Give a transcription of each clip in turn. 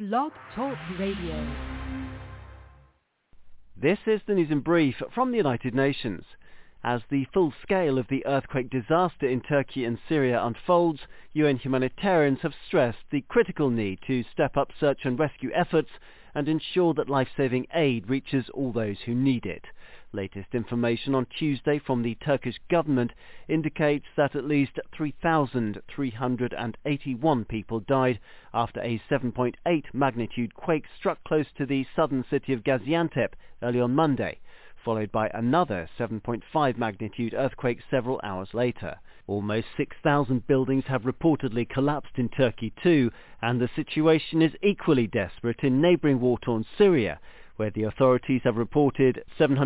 Blog Talk Radio. This is the news in brief from the United Nations. As the full scale of the earthquake disaster in Turkey and Syria unfolds, UN humanitarians have stressed the critical need to step up search and rescue efforts and ensure that life-saving aid reaches all those who need it. Latest information on Tuesday from the Turkish government indicates that at least 3,381 people died after a 7.8 magnitude quake struck close to the southern city of Gaziantep early on Monday, followed by another 7.5 magnitude earthquake several hours later. Almost 6,000 buildings have reportedly collapsed in Turkey too, and the situation is equally desperate in neighbouring war-torn Syria, where the authorities have reported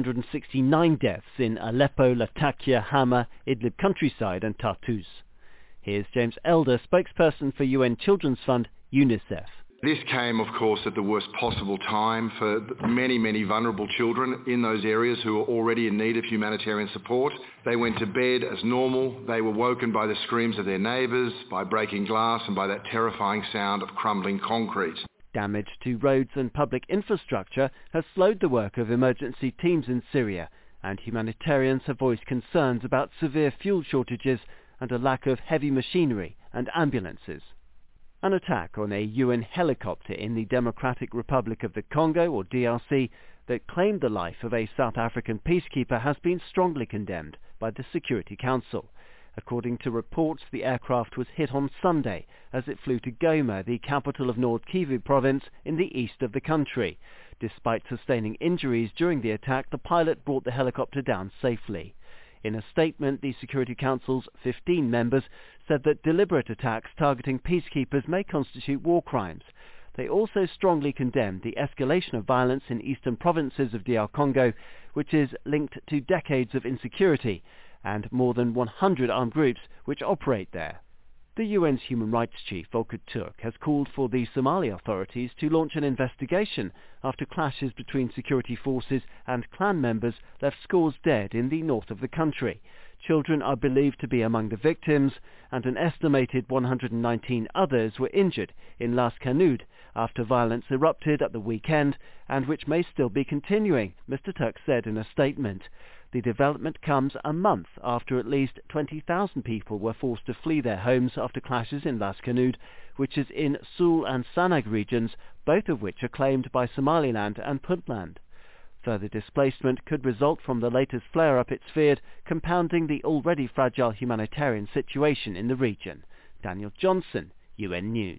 769 deaths in Aleppo, Latakia, Hama, Idlib countryside and Tartus. Here's James Elder, spokesperson for UN Children's Fund, UNICEF. This came, of course, at the worst possible time for many, many vulnerable children in those areas who were already in need of humanitarian support. They went to bed as normal. They were woken by the screams of their neighbours, by breaking glass and by that terrifying sound of crumbling concrete. Damage to roads and public infrastructure has slowed the work of emergency teams in Syria, and humanitarians have voiced concerns about severe fuel shortages and a lack of heavy machinery and ambulances. An attack on a UN helicopter in the Democratic Republic of the Congo, or DRC, that claimed the life of a South African peacekeeper has been strongly condemned by the Security Council. According to reports, the aircraft was hit on Sunday as it flew to Goma, the capital of Nord Kivu province in the east of the country. Despite sustaining injuries during the attack, the pilot brought the helicopter down safely. In a statement, the Security Council's 15 members said that deliberate attacks targeting peacekeepers may constitute war crimes. They also strongly condemned the escalation of violence in eastern provinces of DR Congo, which is linked to decades of insecurity and more than 100 armed groups which operate there. The UN's Human Rights Chief, Volker Turk, has called for the Somali authorities to launch an investigation after clashes between security forces and clan members left scores dead in the north of the country. Children are believed to be among the victims, and an estimated 119 others were injured in Las Kanud after violence erupted at the weekend, and which may still be continuing, Mr. Turk said in a statement. The development comes a month after at least 20,000 people were forced to flee their homes after clashes in Las Kanud, which is in Sool and Sanag regions, both of which are claimed by Somaliland and Puntland. Further displacement could result from the latest flare-up, it's feared, compounding the already fragile humanitarian situation in the region. Daniel Johnson, UN News.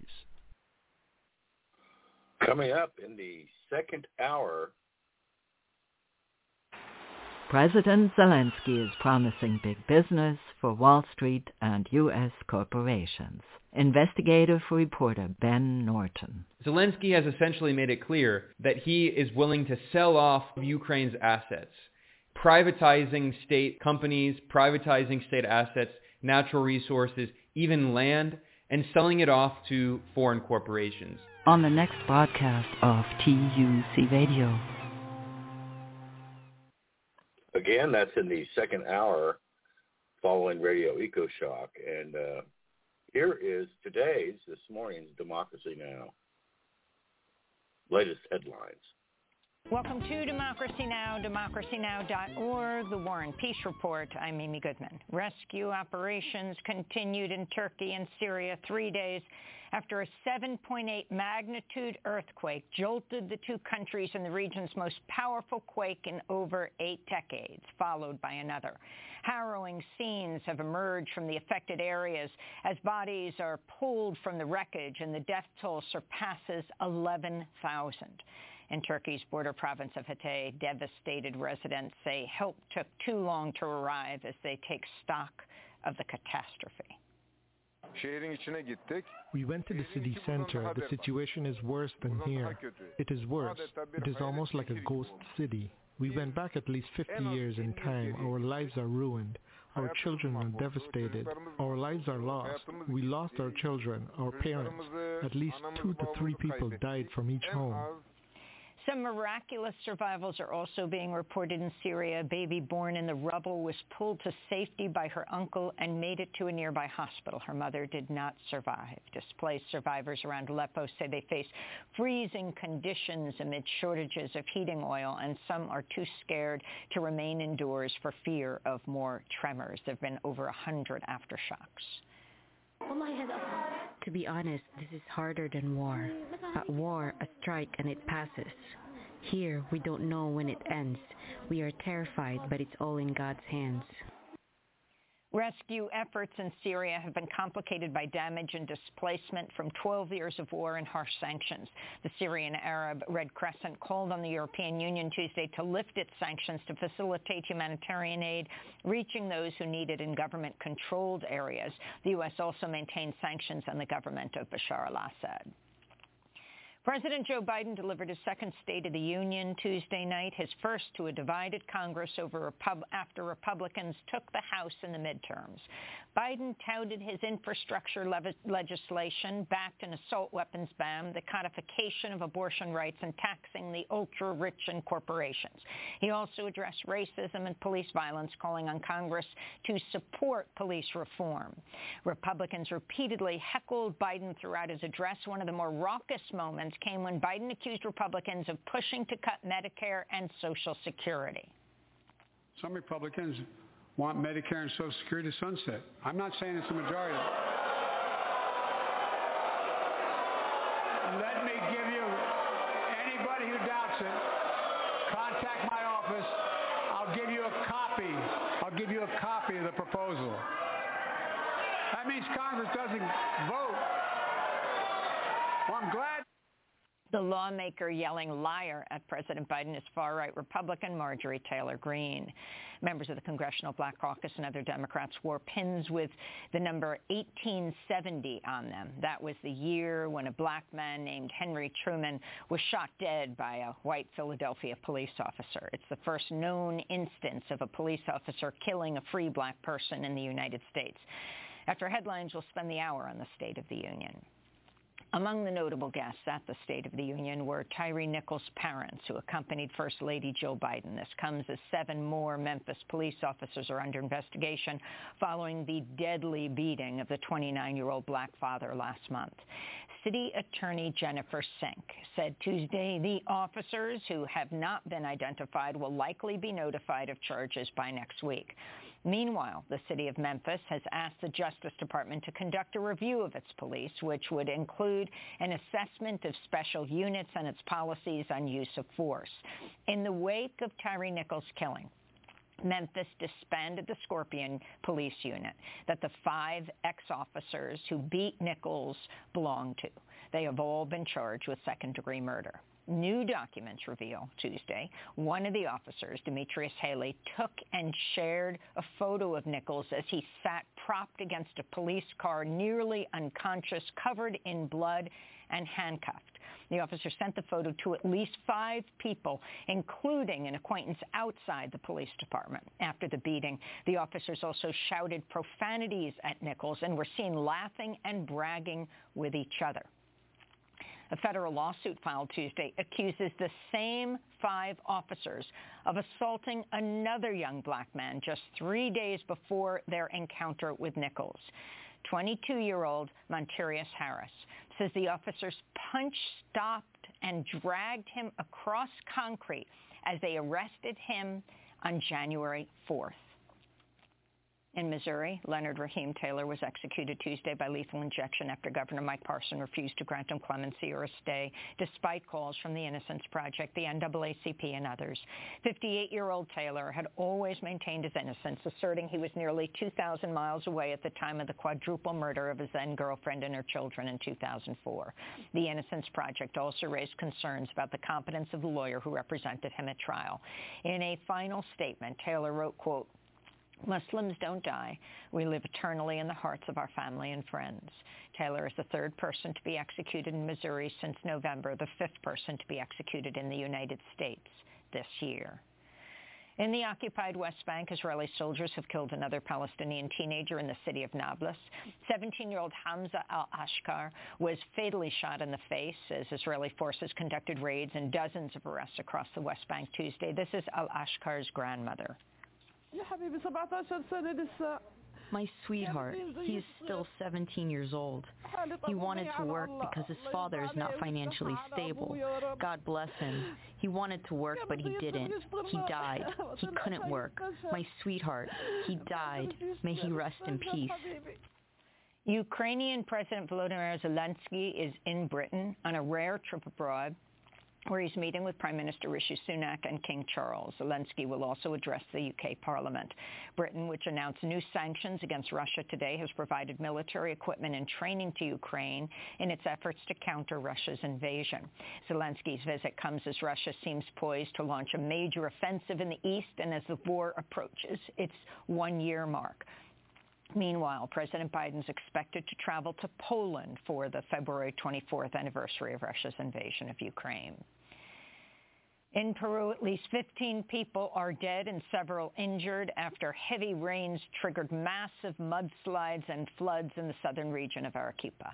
Coming up in the second hour, President Zelensky is promising big business for Wall Street and U.S. corporations. Investigative reporter Ben Norton. Zelensky has essentially made it clear that he is willing to sell off Ukraine's assets, privatizing state companies, privatizing state assets, natural resources, even land, and selling it off to foreign corporations. On the next broadcast of TUC Radio. Again, that's in the second hour following Radio EcoShock. And here is this morning's Democracy Now! Latest headlines. Welcome to Democracy Now!, democracynow.org, The War and Peace Report. I'm Amy Goodman. Rescue operations continued in Turkey and Syria 3 days after a 7.8 magnitude earthquake jolted the two countries in the region's most powerful quake in over 8 decades, followed by another. Harrowing scenes have emerged from the affected areas as bodies are pulled from the wreckage and the death toll surpasses 11,000. In Turkey's border province of Hatay, devastated residents say help took too long to arrive as they take stock of the catastrophe. We went to the city center. The situation is worse than here. It is worse. It is almost like a ghost city. We went back at least 50 years in time. Our lives are ruined. Our children are devastated. Our lives are lost. We lost our children, our parents. At least 2 to 3 people died from each home. Some miraculous survivals are also being reported in Syria. A baby born in the rubble was pulled to safety by her uncle and made it to a nearby hospital. Her mother did not survive. Displaced survivors around Aleppo say they face freezing conditions amid shortages of heating oil, and some are too scared to remain indoors for fear of more tremors. There have been over 100 aftershocks. To be honest, this is harder than war. At war, a strike and it passes. Here, we don't know when it ends. We are terrified, but it's all in God's hands. Rescue efforts in Syria have been complicated by damage and displacement from 12 years of war and harsh sanctions. The Syrian Arab Red Crescent called on the European Union Tuesday to lift its sanctions to facilitate humanitarian aid, reaching those who need it in government-controlled areas. The U.S. also maintained sanctions on the government of Bashar al-Assad. President Joe Biden delivered his second State of the Union Tuesday night, his first to a divided Congress after Republicans took the House in the midterms. Biden touted his infrastructure legislation, backed an assault weapons ban, the codification of abortion rights, and taxing the ultra-rich and corporations. He also addressed racism and police violence, calling on Congress to support police reform. Republicans repeatedly heckled Biden throughout his address. One of the more raucous moments came when Biden accused Republicans of pushing to cut Medicare and Social Security. Some Republicans want Medicare and Social Security to sunset. I'm not saying it's the majority. Let me give you, anybody who doubts it, contact my office. I'll give you a copy. I'll give you a copy of the proposal. That means Congress doesn't vote. Well, I'm glad. The lawmaker yelling liar at President Biden is far-right Republican Marjorie Taylor Greene. Members of the Congressional Black Caucus and other Democrats wore pins with the number 1870 on them. That was the year when a black man named Henry Truman was shot dead by a white Philadelphia police officer. It's the first known instance of a police officer killing a free black person in the United States. After headlines, we'll spend the hour on the State of the Union. Among the notable guests at the State of the Union were Tyre Nichols' parents, who accompanied First Lady Jill Biden. This comes as 7 more Memphis police officers are under investigation following the deadly beating of the 29-year-old black father last month. City Attorney Jennifer Sink said Tuesday the officers who have not been identified will likely be notified of charges by next week. Meanwhile, the city of Memphis has asked the Justice Department to conduct a review of its police, which would include an assessment of special units and its policies on use of force. In the wake of Tyre Nichols' killing, Memphis disbanded the Scorpion police unit that the 5 ex-officers who beat Nichols belonged to. They have all been charged with second-degree murder. New documents reveal Tuesday one of the officers, Demetrius Haley, took and shared a photo of Nichols as he sat propped against a police car, nearly unconscious, covered in blood, and handcuffed. The officer sent the photo to at least 5 people, including an acquaintance outside the police department. After the beating, the officers also shouted profanities at Nichols and were seen laughing and bragging with each other. A federal lawsuit filed Tuesday accuses the same 5 officers of assaulting another young black man just 3 days before their encounter with Nichols. 22-year-old Montarius Harris says the officers punched, stopped, and dragged him across concrete as they arrested him on January 4th. In Missouri, Leonard Raheem Taylor was executed Tuesday by lethal injection after Governor Mike Parson refused to grant him clemency or a stay, despite calls from the Innocence Project, the NAACP, and others. 58-year-old Taylor had always maintained his innocence, asserting he was nearly 2,000 miles away at the time of the quadruple murder of his then-girlfriend and her children in 2004. The Innocence Project also raised concerns about the competence of the lawyer who represented him at trial. In a final statement, Taylor wrote, quote, "Muslims don't die. We live eternally in the hearts of our family and friends." Taylor is the 3rd person to be executed in Missouri since November, the 5th person to be executed in the United States this year. In the occupied West Bank, Israeli soldiers have killed another Palestinian teenager in the city of Nablus. 17-year-old Hamza al-Ashkar was fatally shot in the face as Israeli forces conducted raids and dozens of arrests across the West Bank Tuesday. This is al-Ashkar's grandmother. My sweetheart, he is still 17 years old. He wanted to work because his father is not financially stable. God bless him. He wanted to work, but he didn't. He died. He couldn't work. My sweetheart, he died. May he rest in peace. Ukrainian President Volodymyr Zelensky is in Britain on a rare trip abroad, where he's meeting with Prime Minister Rishi Sunak and King Charles. Zelensky will also address the UK Parliament. Britain, which announced new sanctions against Russia today, has provided military equipment and training to Ukraine in its efforts to counter Russia's invasion. Zelensky's visit comes as Russia seems poised to launch a major offensive in the east and as the war approaches its one-year mark. Meanwhile, President Biden's expected to travel to Poland for the February 24th anniversary of Russia's invasion of Ukraine. In Peru, at least 15 people are dead and several injured after heavy rains triggered massive mudslides and floods in the southern region of Arequipa.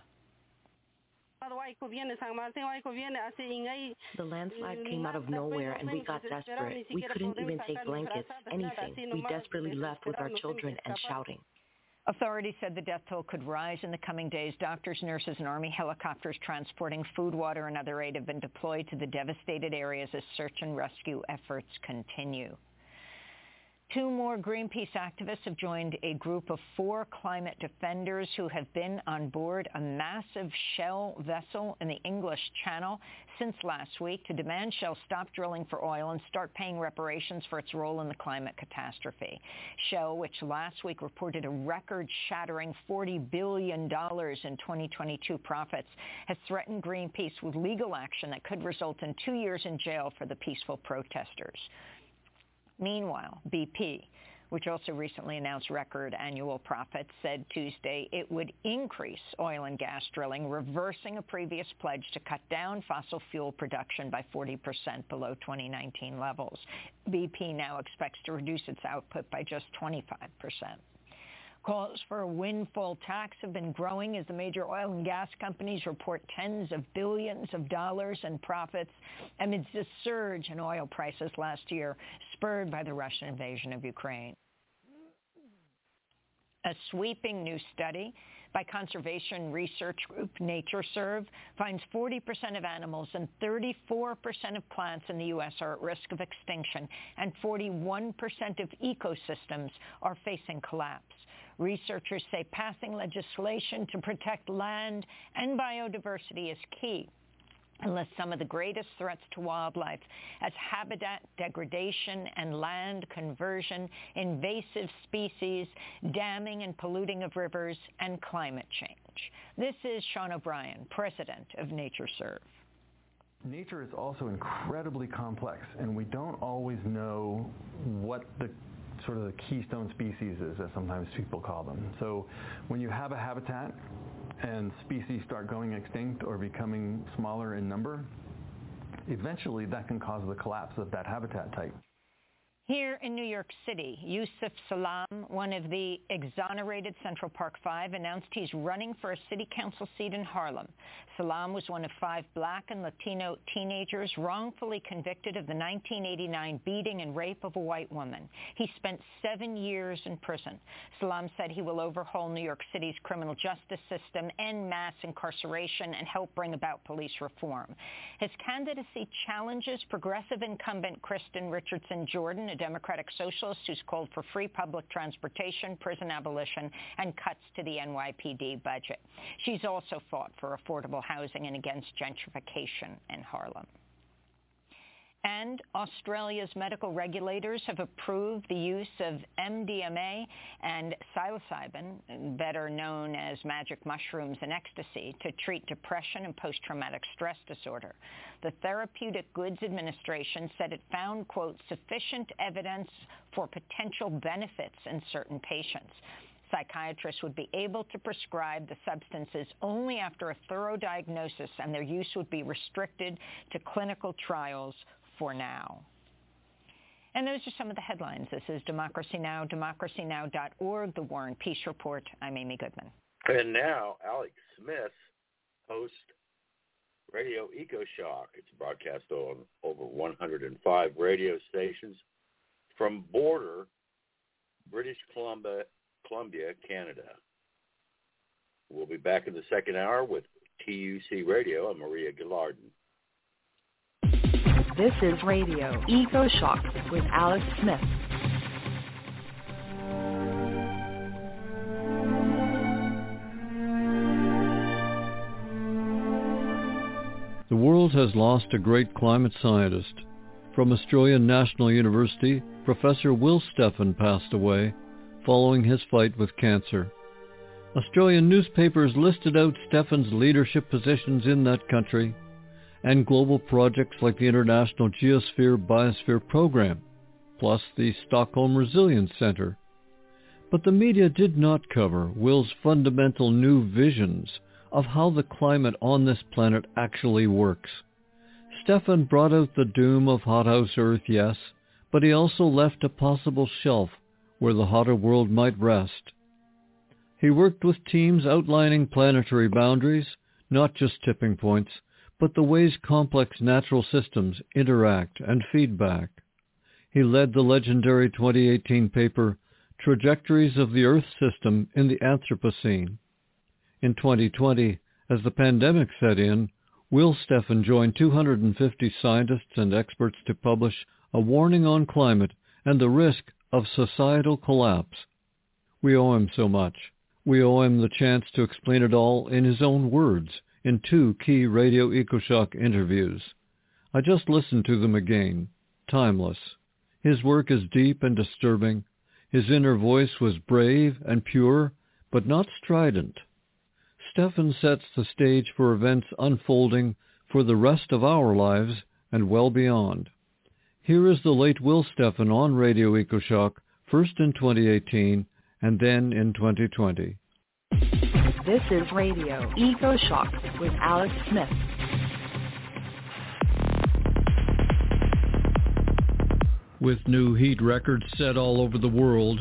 The landslide came out of nowhere and we got desperate. We couldn't even take blankets, anything. We desperately left with our children and shouting. Authorities said the death toll could rise in the coming days. Doctors, nurses, and Army helicopters transporting food, water, and other aid have been deployed to the devastated areas as search and rescue efforts continue. 2 more Greenpeace activists have joined a group of 4 climate defenders who have been on board a massive Shell vessel in the English Channel since last week to demand Shell stop drilling for oil and start paying reparations for its role in the climate catastrophe. Shell, which last week reported a record-shattering $40 billion in 2022 profits, has threatened Greenpeace with legal action that could result in 2 years in jail for the peaceful protesters. Meanwhile, BP, which also recently announced record annual profits, said Tuesday it would increase oil and gas drilling, reversing a previous pledge to cut down fossil fuel production by 40% below 2019 levels. BP now expects to reduce its output by just 25%. Calls for a windfall tax have been growing as the major oil and gas companies report tens of billions of dollars in profits amidst a surge in oil prices last year, spurred by the Russian invasion of Ukraine. A sweeping new study by conservation research group NatureServe finds 40% of animals and 34% of plants in the U.S. are at risk of extinction, and 41% of ecosystems are facing collapse. Researchers say passing legislation to protect land and biodiversity is key, unless some of the greatest threats to wildlife, as habitat degradation and land conversion, invasive species, damming and polluting of rivers, and climate change. This is Sean O'Brien, president of NatureServe. Nature is also incredibly complex, and we don't always know what the sort of the keystone species is, as sometimes people call them. So when you have a habitat and species start going extinct or becoming smaller in number, eventually that can cause the collapse of that habitat type. Here in New York City, Yusuf Salaam, one of the exonerated Central Park Five, announced he's running for a city council seat in Harlem. Salaam was one of 5 Black and Latino teenagers wrongfully convicted of the 1989 beating and rape of a white woman. He spent 7 years in prison. Salaam said he will overhaul New York City's criminal justice system, end mass incarceration, and help bring about police reform. His candidacy challenges progressive incumbent Kristen Richardson Jordan, a Democratic socialist who's called for free public transportation, prison abolition, and cuts to the NYPD budget. She's also fought for affordable housing and against gentrification in Harlem. And Australia's medical regulators have approved the use of MDMA and psilocybin, better known as magic mushrooms and ecstasy, to treat depression and post-traumatic stress disorder. The Therapeutic Goods Administration said it found, quote, sufficient evidence for potential benefits in certain patients. Psychiatrists would be able to prescribe the substances only after a thorough diagnosis, and their use would be restricted to clinical trials for now. And those are some of the headlines. This is Democracy Now!, democracynow.org, The War and Peace Report. I'm Amy Goodman. And now, Alex Smith hosts Radio EcoShock. It's broadcast on over 105 radio stations from Border, British Columbia, Canada. We'll be back in the second hour with TUC Radio and Maria Gillardin. This is Radio EcoShock with Alex Smith. The world has lost a great climate scientist. From Australian National University, Professor Will Steffen passed away following his fight with cancer. Australian newspapers listed out Steffen's leadership positions in that country and global projects like the International Geosphere-Biosphere Program, plus the Stockholm Resilience Centre. But the media did not cover Will's fundamental new visions of how the climate on this planet actually works. Steffen brought out the doom of hothouse Earth, yes, but he also left a possible shelf where the hotter world might rest. He worked with teams outlining planetary boundaries, not just tipping points, but the ways complex natural systems interact and feedback. He led the legendary 2018 paper, Trajectories of the Earth System in the Anthropocene. In 2020, as the pandemic set in, Will Steffen joined 250 scientists and experts to publish a warning on climate and the risk of societal collapse. We owe him so much. We owe him the chance to explain it all in his own words in 2 key Radio EcoShock interviews. I just listened to them again. Timeless. His work is deep and disturbing. His inner voice was brave and pure, but not strident. Steffen sets the stage for events unfolding for the rest of our lives and well beyond. Here is the late Will Steffen on Radio EcoShock, first in 2018 and then in 2020. This is Radio EcoShock with Alex Smith. With new heat records set all over the world,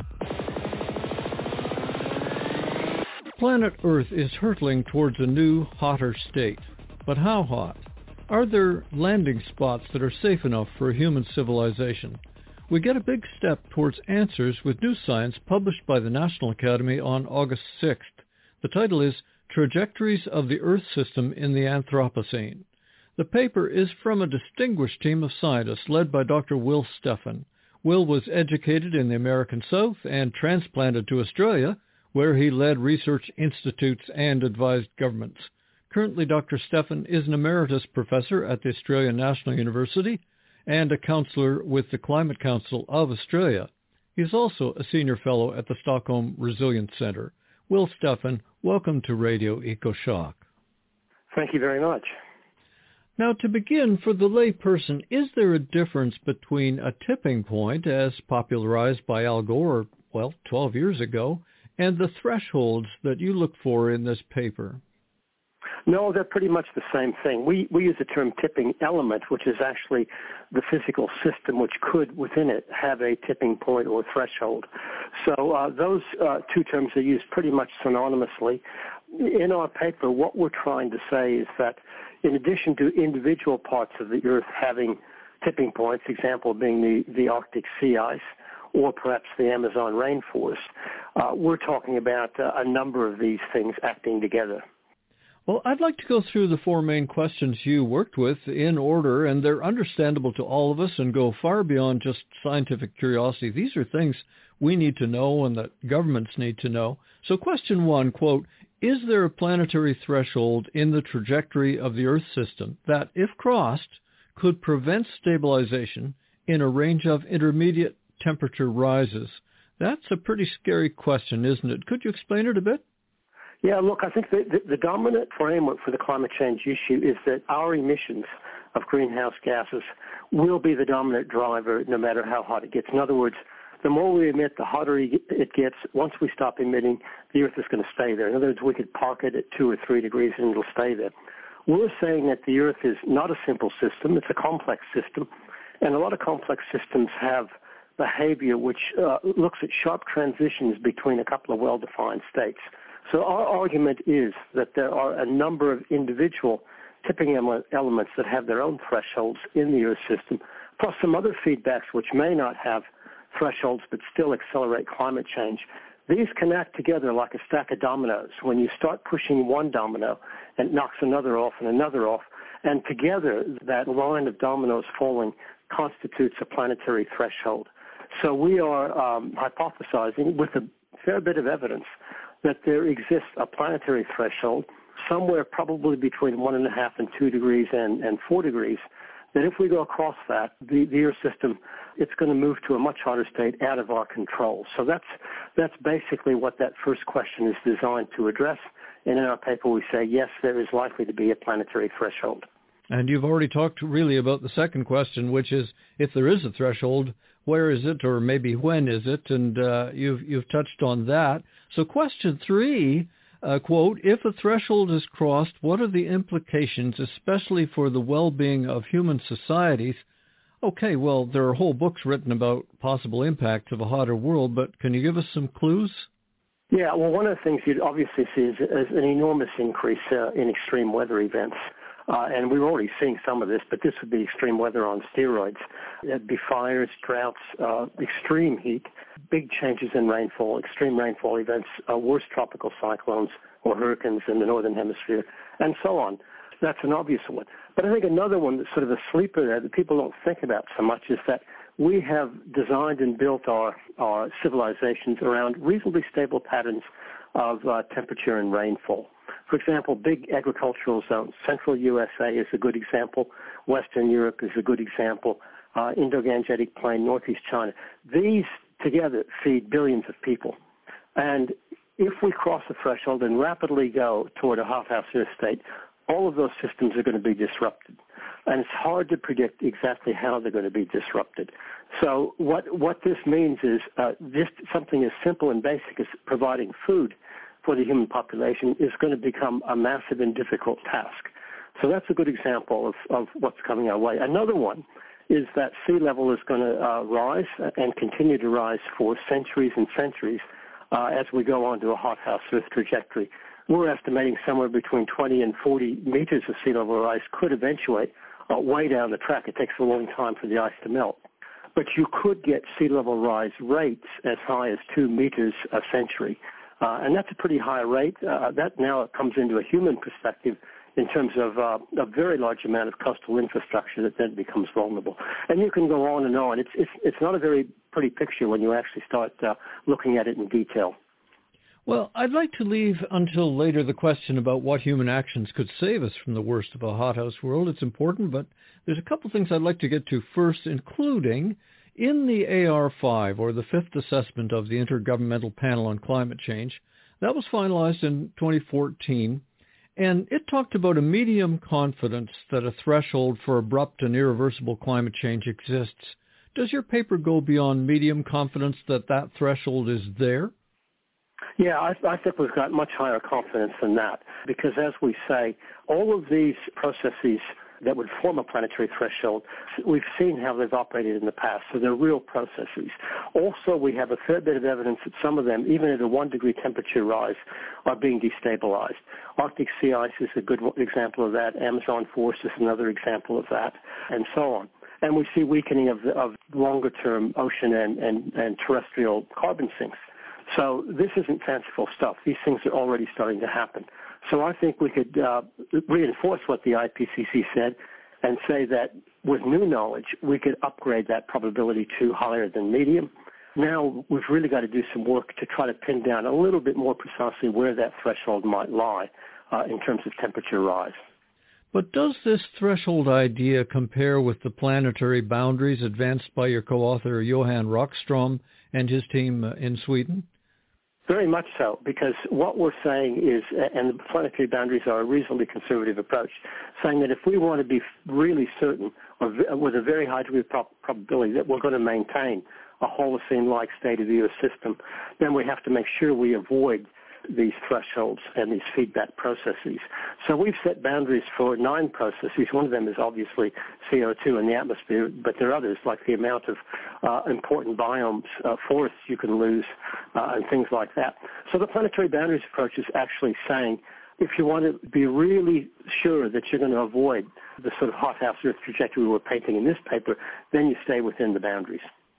planet Earth is hurtling towards a new, hotter state. But how hot? Are there landing spots that are safe enough for human civilization? We get a big step towards answers with new science published by the National Academy on August 6th. The title is Trajectories of the Earth System in the Anthropocene. The paper is from a distinguished team of scientists led by Dr. Will Steffen. Will was educated in the American South and transplanted to Australia, where he led research institutes and advised governments. Currently, Dr. Steffen is an emeritus professor at the Australian National University and a councillor with the Climate Council of Australia. He is also a senior fellow at the Stockholm Resilience Centre. Will Steffen, welcome to Radio EcoShock. Thank you very much. Now, to begin, for the layperson, is there a difference between a tipping point, as popularized by Al Gore, 12 years ago, and the thresholds that you look for in this paper? No, they're pretty much the same thing. We use the term tipping element, which is actually the physical system which could, within it, have a tipping point or threshold. So those 2 terms are used pretty much synonymously. In our paper, what we're trying to say is that in addition to individual parts of the Earth having tipping points, example being the Arctic sea ice, or perhaps the Amazon rainforest, we're talking about a number of these things acting together. Well, I'd like to go through the 4 main questions you worked with in order, and they're understandable to all of us and go far beyond just scientific curiosity. These are things we need to know and that governments need to know. So question 1, quote, is there a planetary threshold in the trajectory of the Earth system that, if crossed, could prevent stabilization in a range of intermediate temperature rises? That's a pretty scary question, isn't it? Could you explain it a bit? Yeah, look, I think the dominant framework for the climate change issue is that our emissions of greenhouse gases will be the dominant driver no matter how hot it gets. In other words, the more we emit, the hotter it gets. Once we stop emitting, the Earth is going to stay there. In other words, we could park it at 2 or 3 degrees and it'll stay there. We're saying that the Earth is not a simple system. It's a complex system. And a lot of complex systems have behavior which looks at sharp transitions between a couple of well-defined states. So our argument is that there are a number of individual tipping elements that have their own thresholds in the Earth system, plus some other feedbacks which may not have thresholds but still accelerate climate change. These can act together like a stack of dominoes. When you start pushing one domino, it knocks another off and another off, and together that line of dominoes falling constitutes a planetary threshold. So we are hypothesizing with a fair bit of evidence that there exists a planetary threshold somewhere probably between 1.5 and 2 degrees and 4 degrees, that if we go across that, the Earth system, it's going to move to a much hotter state out of our control. So that's basically what that first question is designed to address. And in our paper we say, yes, there is likely to be a planetary threshold. And you've already talked really about the second question, which is, if there is a threshold, where is it, or maybe when is it? And you've touched on that. So question 3, quote, if a threshold is crossed, what are the implications, especially for the well-being of human societies? Okay, well, there are whole books written about possible impacts of a hotter world, but can you give us some clues? Yeah, well, one of the things you'd obviously see is an enormous increase in extreme weather events. And we're already seeing some of this, but this would be extreme weather on steroids. It'd be fires, droughts, extreme heat, big changes in rainfall, extreme rainfall events, worse tropical cyclones or hurricanes in the northern hemisphere, and so on. That's an obvious one. But I think another one that's sort of a sleeper there that people don't think about so much is that we have designed and built our civilizations around reasonably stable patterns of temperature and rainfall. For example, big agricultural zones. Central USA is a good example. Western Europe is a good example. Indo-Gangetic Plain, Northeast China. These together feed billions of people. And if we cross the threshold and rapidly go toward a hothouse Earth state, all of those systems are going to be disrupted. And it's hard to predict exactly how they're going to be disrupted. So what this means is something as simple and basic as providing food for the human population is going to become a massive and difficult task. So that's a good example of what's coming our way. Another one is that sea level is going to rise and continue to rise for centuries and centuries as we go on to a hothouse Earth trajectory. We're estimating somewhere between 20 and 40 meters of sea level rise could eventuate way down the track. It takes a long time for the ice to melt. But you could get sea level rise rates as high as 2 meters a century. And that's a pretty high rate. That now comes into a human perspective in terms of a very large amount of coastal infrastructure that then becomes vulnerable. And you can go on and on. It's not a very pretty picture when you actually start looking at it in detail. Well, I'd like to leave until later the question about what human actions could save us from the worst of a hothouse world. It's important, but there's a couple things I'd like to get to first, including in the AR5, or the fifth assessment of the Intergovernmental Panel on Climate Change. That was finalized in 2014, and it talked about a medium confidence that a threshold for abrupt and irreversible climate change exists. Does your paper go beyond medium confidence that that threshold is there? Yeah, I think we've got much higher confidence than that, because as we say, all of these processes that would form a planetary threshold, we've seen how they've operated in the past, so they're real processes. Also, we have a fair bit of evidence that some of them, even at a 1 degree temperature rise, are being destabilized. Arctic sea ice is a good example of that. Amazon forest is another example of that, and so on. And we see weakening of longer-term ocean and terrestrial carbon sinks. So this isn't fanciful stuff. These things are already starting to happen. So I think we could reinforce what the IPCC said and say that with new knowledge, we could upgrade that probability to higher than medium. Now we've really got to do some work to try to pin down a little bit more precisely where that threshold might lie in terms of temperature rise. But does this threshold idea compare with the planetary boundaries advanced by your co-author Johan Rockström and his team in Sweden? Very much so, because what we're saying is, and the planetary boundaries are a reasonably conservative approach, saying that if we want to be really certain, or with a very high degree of probability that we're going to maintain a Holocene-like state of the Earth system, then we have to make sure we avoid these thresholds and these feedback processes. So we've set boundaries for 9 processes. One of them is obviously CO2 in the atmosphere, but there are others like the amount of important biomes, forests you can lose, and things like that. So the planetary boundaries approach is actually saying, if you want to be really sure that you're going to avoid the sort of hothouse Earth trajectory we're painting in this paper, then you stay within the boundaries.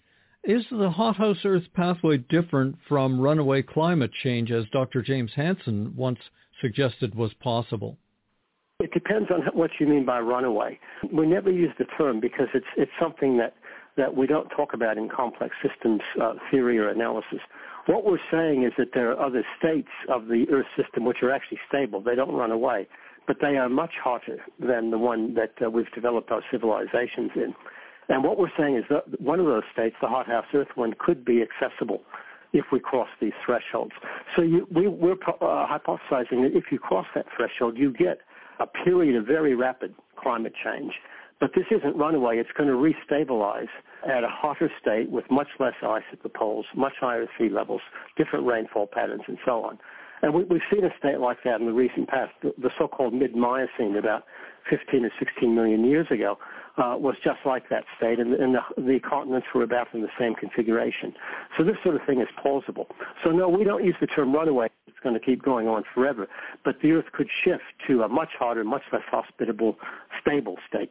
Is the hothouse Earth pathway different from runaway climate change, as Dr. James Hansen once suggested was possible? It depends on what you mean by runaway. We never use the term because it's something that we don't talk about in complex systems theory or analysis. What we're saying is that there are other states of the Earth system which are actually stable. They don't run away, but they are much hotter than the one that we've developed our civilizations in. And what we're saying is that one of those states, the hothouse Earth one, could be accessible if we cross these thresholds. So we're hypothesizing that if you cross that threshold, you get a period of very rapid climate change. But this isn't runaway. It's going to restabilize at a hotter state with much less ice at the poles, much higher sea levels, different rainfall patterns, and so on. And we've seen a state like that in the recent past. The so-called mid-Miocene, about 15 or 16 million years ago, was just like that state, and the continents were about in the same configuration. So this sort of thing is plausible. So no, we don't use the term runaway. It's going to keep going on forever. But the Earth could shift to a much hotter, much less hospitable, stable state.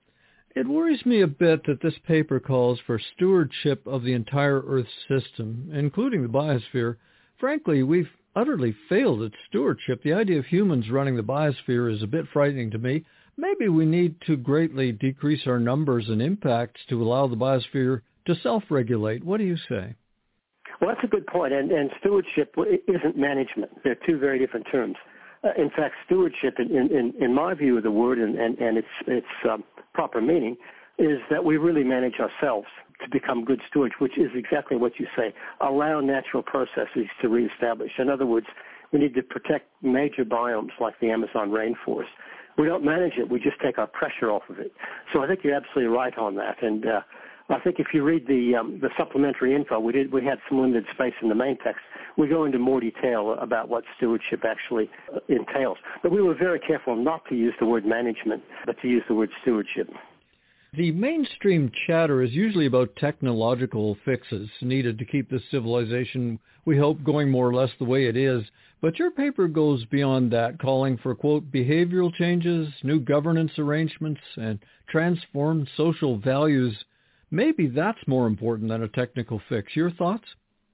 It worries me a bit that this paper calls for stewardship of the entire Earth system, including the biosphere. Frankly, we've utterly failed at stewardship. The idea of humans running the biosphere is a bit frightening to me. Maybe we need to greatly decrease our numbers and impacts to allow the biosphere to self-regulate. What do you say? Well, that's a good point, and stewardship isn't management. They're two very different terms. In fact, stewardship, in my view of the word and its proper meaning, is that we really manage ourselves to become good stewards, which is exactly what you say, allow natural processes to reestablish. In other words, we need to protect major biomes like the Amazon rainforest. We don't manage it, we just take our pressure off of it. So I think you're absolutely right on that. And I think if you read the supplementary info, we had some limited space in the main text. We go into more detail about what stewardship actually entails. But we were very careful not to use the word management, but to use the word stewardship. The mainstream chatter is usually about technological fixes needed to keep this civilization, we hope, going more or less the way it is. But your paper goes beyond that, calling for, quote, behavioral changes, new governance arrangements, and transformed social values. Maybe that's more important than a technical fix. Your thoughts?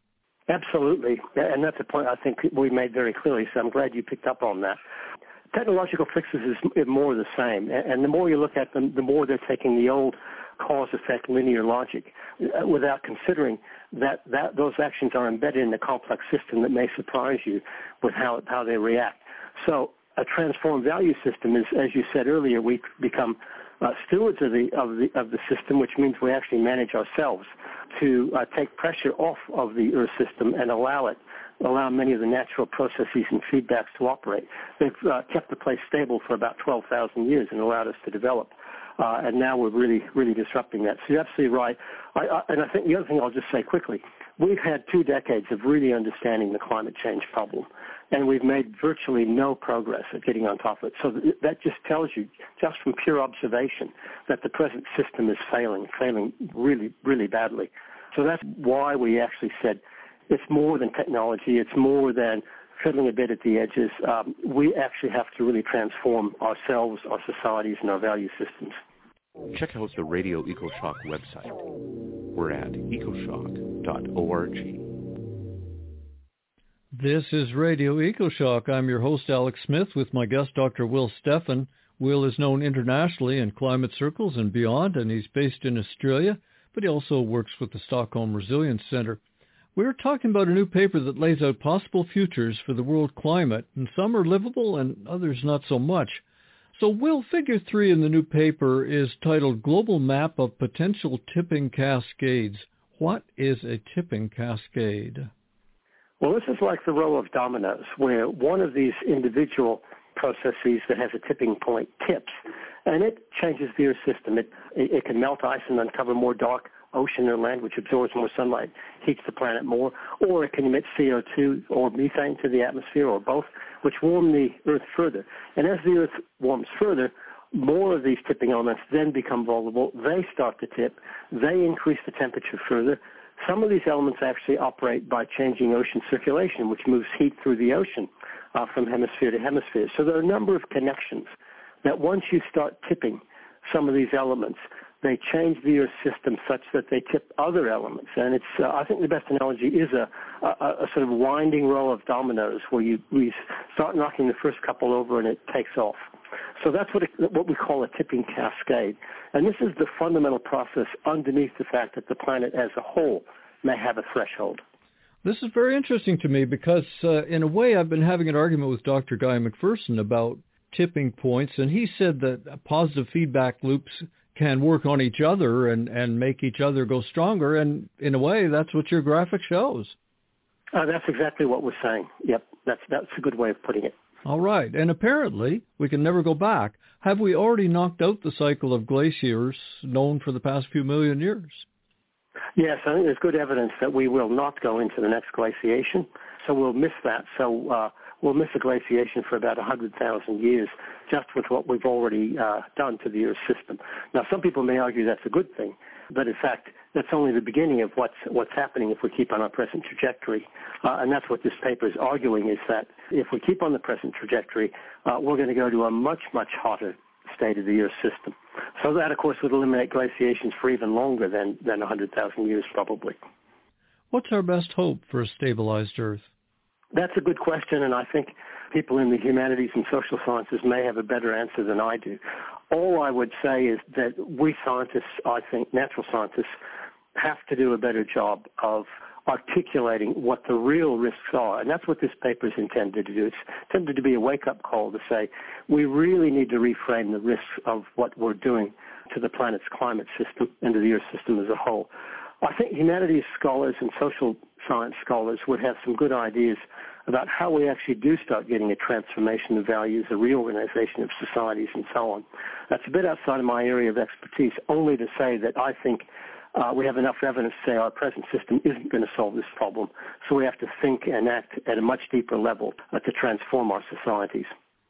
Absolutely. And that's a point I think we made very clearly, so I'm glad you picked up on that. Technological fixes is more of the same, and the more you look at them, the more they're taking the old cause-effect linear logic without considering that those actions are embedded in a complex system that may surprise you with how they react. So a transformed value system is, as you said earlier, we become stewards of the system, which means we actually manage ourselves to take pressure off of the Earth system and allow many of the natural processes and feedbacks to operate. They've kept the place stable for about 12,000 years and allowed us to develop. And now we're really, really disrupting that. So you're absolutely right. And I think the other thing I'll just say quickly, we've had 2 decades of really understanding the climate change problem, and we've made virtually no progress at getting on top of it. So that just tells you, just from pure observation, that the present system is failing really, really badly. So that's why we actually said it's more than technology. It's more than fiddling a bit at the edges. We actually have to really transform ourselves, our societies, and our value systems. Check out the Radio EcoShock website. We're at ecoshock.org. This is Radio EcoShock. I'm your host, Alex Smith, with my guest, Dr. Will Steffen. Will is known internationally in climate circles and beyond, and he's based in Australia, but he also works with the Stockholm Resilience Center. We're talking about a new paper that lays out possible futures for the world climate, and some are livable and others not so much. So, Will, Figure 3 in the new paper is titled Global Map of Potential Tipping Cascades. What is a tipping cascade? Well, this is like the row of dominoes, where one of these individual processes that has a tipping point tips, and it changes the Earth system. It can melt ice and uncover more dark ocean or land, which absorbs more sunlight, heats the planet more, or it can emit CO2 or methane to the atmosphere, or both, which warm the Earth further. And as the Earth warms further, more of these tipping elements then become vulnerable. They start to tip. They increase the temperature further. Some of these elements actually operate by changing ocean circulation, which moves heat through the ocean from hemisphere to hemisphere. So there are a number of connections that once you start tipping some of these elements, they change the Earth system such that they tip other elements. And it's, I think the best analogy is a sort of winding row of dominoes where you start knocking the first couple over and it takes off. So that's what we call a tipping cascade. And this is the fundamental process underneath the fact that the planet as a whole may have a threshold. This is very interesting to me because, in a way, I've been having an argument with Dr. Guy McPherson about tipping points, and he said that positive feedback loops can work on each other and make each other go stronger, and in a way, that's what your graphic shows. That's exactly what we're saying. Yep, that's a good way of putting it. All right, and apparently, we can never go back. Have we already knocked out the cycle of glaciers known for the past few million years? Yes, I think there's good evidence that we will not go into the next glaciation, so we'll miss that. So we'll miss a glaciation for about 100,000 years just with what we've already done to the Earth system. Now, some people may argue that's a good thing, but in fact, that's only the beginning of what's happening if we keep on our present trajectory. And that's what this paper is arguing, is that if we keep on the present trajectory, we're going to go to a much, much hotter state of the Earth system. So that, of course, would eliminate glaciations for even longer than 100,000 years, probably. What's our best hope for a stabilized Earth? That's a good question, and I think people in the humanities and social sciences may have a better answer than I do. All I would say is that we scientists, I think natural scientists, have to do a better job of articulating what the real risks are. And that's what this paper is intended to do. It's intended to be a wake-up call to say we really need to reframe the risks of what we're doing to the planet's climate system and to the Earth system as a whole. I think humanities scholars and social science scholars would have some good ideas about how we actually do start getting a transformation of values, a reorganization of societies, and so on. That's a bit outside of my area of expertise, only to say that I think we have enough evidence to say our present system isn't going to solve this problem, so we have to think and act at a much deeper level to transform our societies.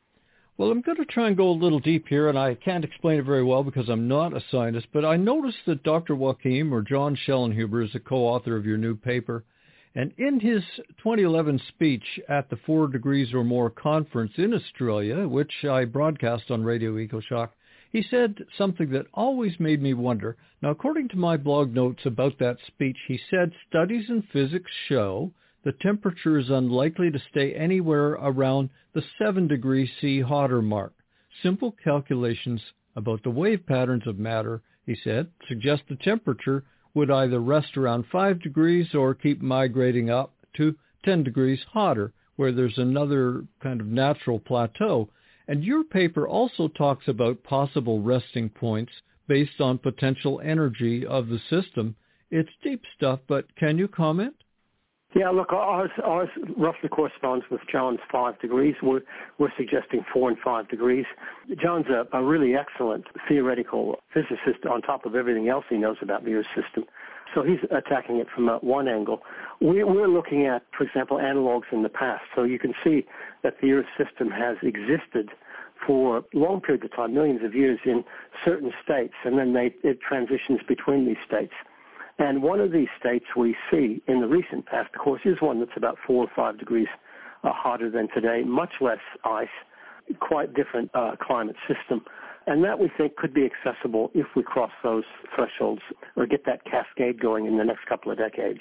Well, I'm going to try and go a little deep here, and I can't explain it very well because I'm not a scientist, but I noticed that Dr. Joachim, or John Schellenhuber, is a co-author of your new paper, and in his 2011 speech at the 4 Degrees or More conference in Australia, which I broadcast on Radio EcoShock, he said something that always made me wonder. Now, according to my blog notes about that speech, he said studies in physics show the temperature is unlikely to stay anywhere around the 7 degrees C hotter mark. Simple calculations about the wave patterns of matter, he said, suggest the temperature would either rest around 5 degrees or keep migrating up to 10 degrees hotter, where there's another kind of natural plateau. And your paper also talks about possible resting points based on potential energy of the system. It's deep stuff, but can you comment? Yeah, look, ours roughly corresponds with John's 5 degrees. We're suggesting 4 and 5 degrees. John's a really excellent theoretical physicist on top of everything else he knows about the Earth system. So he's attacking it from one angle. We're looking at, for example, analogs in the past. So you can see that the Earth system has existed for long periods of time, millions of years, in certain states, and then it transitions between these states. And one of these states we see in the recent past, of course, is one that's about 4 or 5 degrees hotter than today, much less ice, quite different climate system. And that we think could be accessible if we cross those thresholds or get that cascade going in the next couple of decades.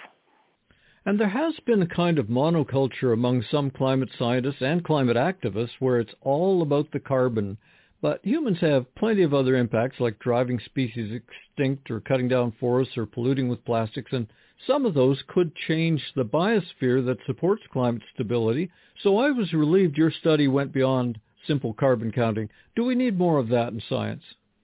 And there has been a kind of monoculture among some climate scientists and climate activists where it's all about the carbon. But humans have plenty of other impacts, like driving species extinct or cutting down forests or polluting with plastics, and some of those could change the biosphere that supports climate stability. So I was relieved your study went beyond simple carbon counting. Do we need more of that in science?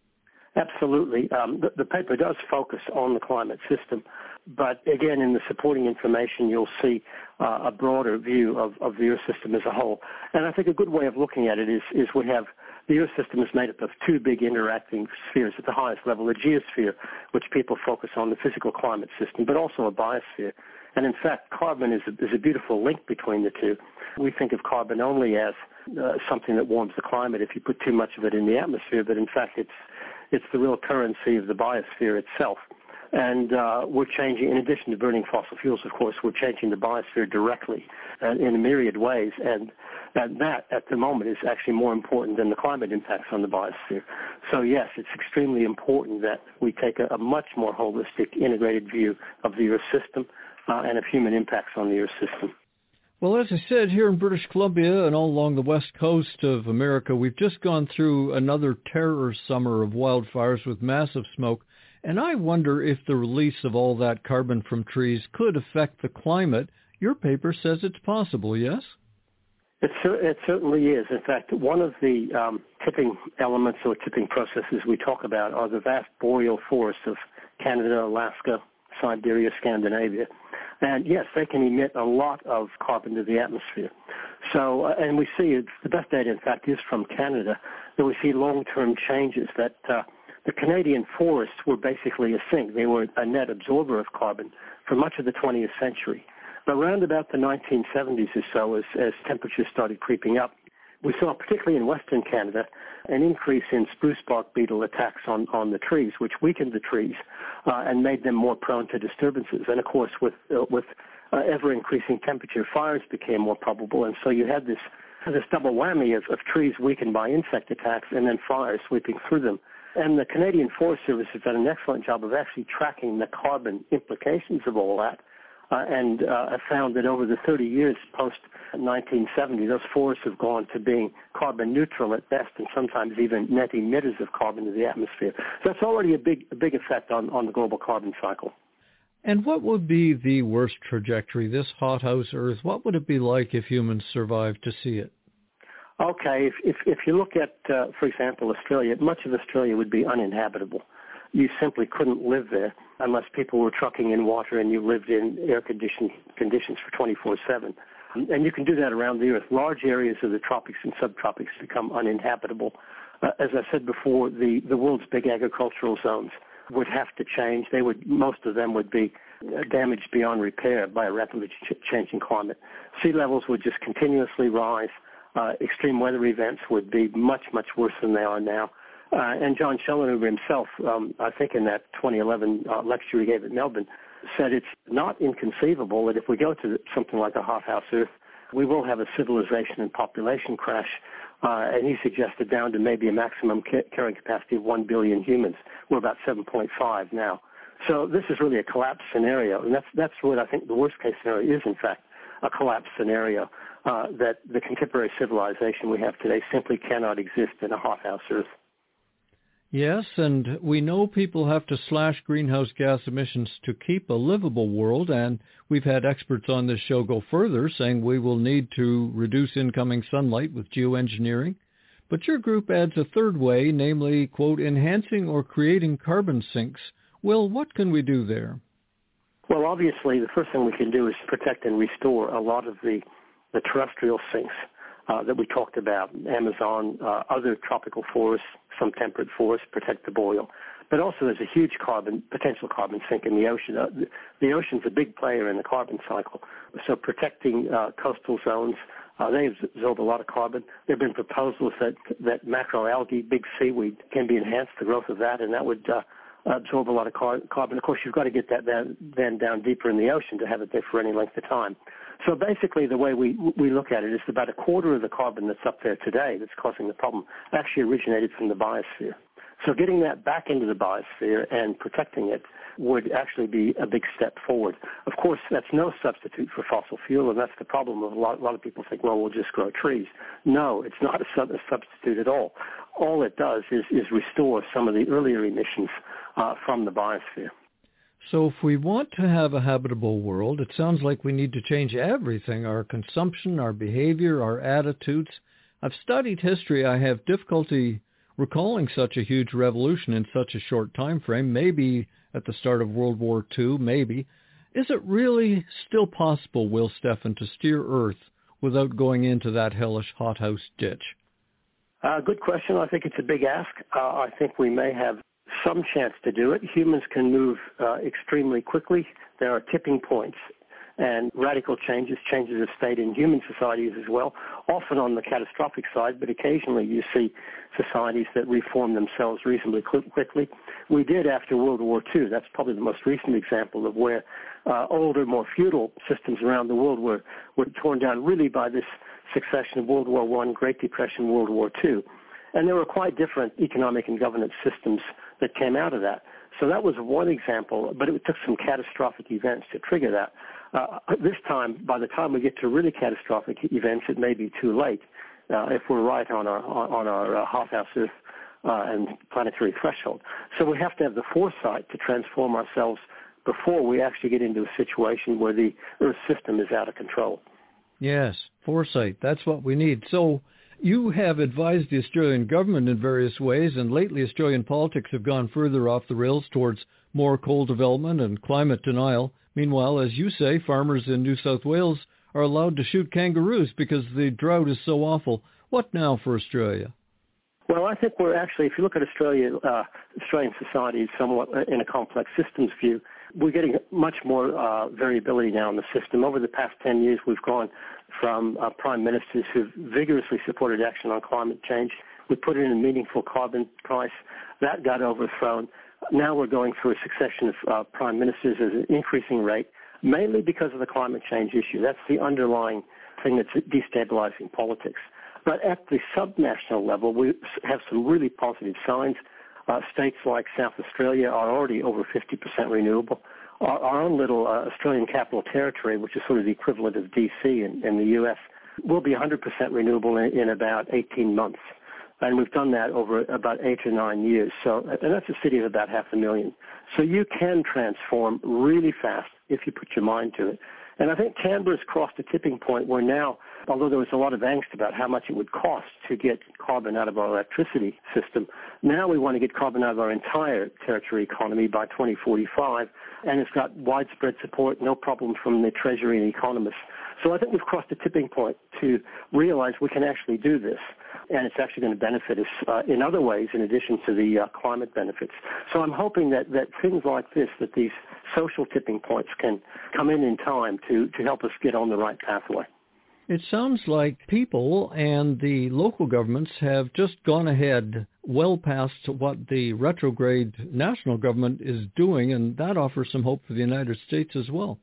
Absolutely. The paper does focus on the climate system, but again, in the supporting information, you'll see a broader view of the Earth system as a whole. And I think a good way of looking at it is we have the Earth system is made up of two big interacting spheres at the highest level, a geosphere, which people focus on, the physical climate system, but also a biosphere. And in fact, carbon is a beautiful link between the two. We think of carbon only as something that warms the climate if you put too much of it in the atmosphere, but in fact it's the real currency of the biosphere itself. And we're changing, in addition to burning fossil fuels, of course, we're changing the biosphere directly in a myriad ways. And that, at the moment, is actually more important than the climate impacts on the biosphere. So, yes, it's extremely important that we take a much more holistic, integrated view of the Earth system and of human impacts on the Earth system. Well, as I said, here in British Columbia and all along the west coast of America, we've just gone through another terror summer of wildfires with massive smoke. And I wonder if the release of all that carbon from trees could affect the climate. Your paper says it's possible, yes? It certainly is. In fact, one of the tipping elements or tipping processes we talk about are the vast boreal forests of Canada, Alaska, Siberia, Scandinavia. And yes, they can emit a lot of carbon to the atmosphere. So, and we see the best data, in fact, is from Canada, that we see long-term changes that the Canadian forests were basically a sink. They were a net absorber of carbon for much of the 20th century. But around about the 1970s or so, as temperatures started creeping up, we saw, particularly in Western Canada, an increase in spruce bark beetle attacks on the trees, which weakened the trees and made them more prone to disturbances. And, of course, with ever-increasing temperature, fires became more probable. And so you had this double whammy of trees weakened by insect attacks and then fires sweeping through them. And the Canadian Forest Service has done an excellent job of actually tracking the carbon implications of all that. And have found that over the 30 years post-1970, those forests have gone to being carbon neutral at best and sometimes even net emitters of carbon to the atmosphere. So that's already a big effect on the global carbon cycle. And what would be the worst trajectory, this hothouse Earth? What would it be like if humans survived to see it? Okay, if you look at, for example, Australia, much of Australia would be uninhabitable. You simply couldn't live there unless people were trucking in water and you lived in air-conditioned conditions for 24/7. And you can do that around the Earth. Large areas of the tropics and subtropics become uninhabitable. As I said before, the world's big agricultural zones would have to change. Most of them would be damaged beyond repair by a rapidly changing climate. Sea levels would just continuously rise. Extreme weather events would be much, much worse than they are now. And John Schellenhuber himself, I think in that 2011 lecture he gave at Melbourne, said it's not inconceivable that if we go to something like a hothouse Earth, we will have a civilization and population crash. And he suggested down to maybe a maximum carrying capacity of 1 billion humans. We're about 7.5 now. So this is really a collapse scenario. And that's what I think the worst case scenario is, in fact, a collapse scenario, that the contemporary civilization we have today simply cannot exist in a hothouse Earth. Yes, and we know people have to slash greenhouse gas emissions to keep a livable world, and we've had experts on this show go further, saying we will need to reduce incoming sunlight with geoengineering. But your group adds a third way, namely, quote, enhancing or creating carbon sinks. Well, what can we do there? Well, obviously, the first thing we can do is protect and restore a lot of the terrestrial sinks that we talked about, Amazon, other tropical forests, some temperate forests, protect the boreal. But also there's a huge potential carbon sink in the ocean. The ocean's a big player in the carbon cycle. So protecting coastal zones, they absorb a lot of carbon. There have been proposals that macroalgae, big seaweed, can be enhanced, the growth of that, and that would absorb a lot of carbon. Of course, you've got to get that then down deeper in the ocean to have it there for any length of time. So basically the way we look at it is about a quarter of the carbon that's up there today that's causing the problem actually originated from the biosphere. So getting that back into the biosphere and protecting it would actually be a big step forward. Of course, that's no substitute for fossil fuel, and that's the problem of a lot of people think, well, we'll just grow trees. No, it's not a substitute at all. All it does is restore some of the earlier emissions from the biosphere. So if we want to have a habitable world, it sounds like we need to change everything, our consumption, our behavior, our attitudes. I've studied history. I have difficulty recalling such a huge revolution in such a short time frame, maybe at the start of World War II, maybe. Is it really still possible, Will Steffen, to steer Earth without going into that hellish hothouse ditch? Good question. I think it's a big ask. I think we may have some chance to do it. Humans can move extremely quickly. There are tipping points and radical changes of state in human societies as well, often on the catastrophic side, but occasionally you see societies that reform themselves reasonably quickly. We did after World War II. That's probably the most recent example of where older, more feudal systems around the world were torn down really by this succession of World War I, Great Depression, World War II. And there were quite different economic and governance systems that came out of that. So that was one example, but it took some catastrophic events to trigger that. This time, by the time we get to really catastrophic events, it may be too late if we're right on our hothouse Earth and planetary threshold. So we have to have the foresight to transform ourselves before we actually get into a situation where the Earth system is out of control. Yes, foresight. That's what we need. So you have advised the Australian government in various ways, and lately Australian politics have gone further off the rails towards more coal development and climate denial. Meanwhile, as you say, farmers in New South Wales are allowed to shoot kangaroos because the drought is so awful. What now for Australia? Well, I think we're actually, if you look at Australian society somewhat in a complex systems view, we're getting much more variability now in the system. Over the past 10 years, we've gone from prime ministers who've vigorously supported action on climate change. We put in a meaningful carbon price. That got overthrown. Now we're going through a succession of prime ministers at an increasing rate, mainly because of the climate change issue. That's the underlying thing that's destabilizing politics. But at the subnational level, we have some really positive signs. States like South Australia are already over 50% renewable. Our own little Australian Capital Territory, which is sort of the equivalent of D.C. in the U.S., will be 100% renewable in about 18 months. And we've done that over about 8 or 9 years. So, and that's a city of about 500,000. So you can transform really fast if you put your mind to it. And I think Canberra's crossed a tipping point where now, although there was a lot of angst about how much it would cost to get carbon out of our electricity system, now we want to get carbon out of our entire territory economy by 2045, and it's got widespread support, no problem from the Treasury and economists. So I think we've crossed a tipping point to realize we can actually do this, and it's actually going to benefit us in other ways in addition to the climate benefits. So I'm hoping that things like this, that these social tipping points can come in time to help us get on the right pathway. It sounds like people and the local governments have just gone ahead well past what the retrograde national government is doing, and that offers some hope for the United States as well.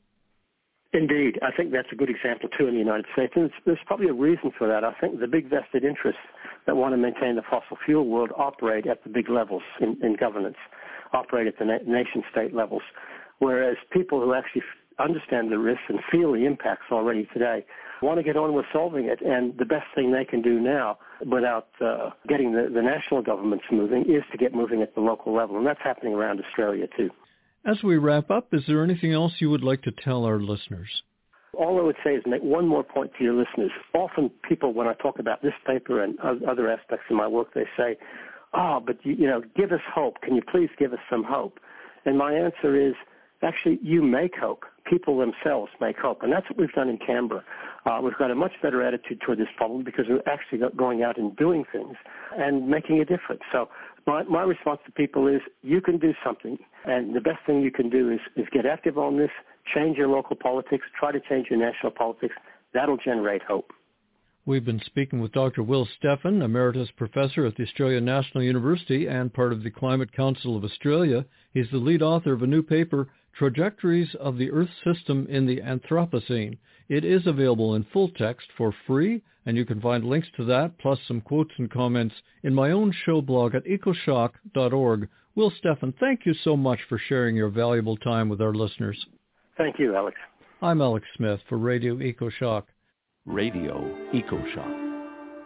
Indeed. I think that's a good example, too, in the United States. And there's probably a reason for that. I think the big vested interests that want to maintain the fossil fuel world operate at the big levels in governance, operate at the nation-state levels, whereas people who actually understand the risks and feel the impacts already today want to get on with solving it. And the best thing they can do now without getting the national governments moving is to get moving at the local level. And that's happening around Australia, too. As we wrap up, is there anything else you would like to tell our listeners? All I would say is make one more point to your listeners. Often people, when I talk about this paper and other aspects of my work, they say, but you know, give us hope. Can you please give us some hope? And my answer is, actually, you make hope. People themselves make hope. And that's what we've done in Canberra. We've got a much better attitude toward this problem because we're actually going out and doing things and making a difference. So my response to people is you can do something. And the best thing you can do is get active on this, change your local politics, try to change your national politics. That'll generate hope. We've been speaking with Dr. Will Steffen, Emeritus Professor at the Australian National University and part of the Climate Council of Australia. He's the lead author of a new paper, Trajectories of the Earth System in the Anthropocene. It is available in full text for free, and you can find links to that, plus some quotes and comments, in my own show blog at ecoshock.org. Will Steffen, thank you so much for sharing your valuable time with our listeners. Thank you, Alex. I'm Alex Smith for Radio EcoShock. Radio EcoShock.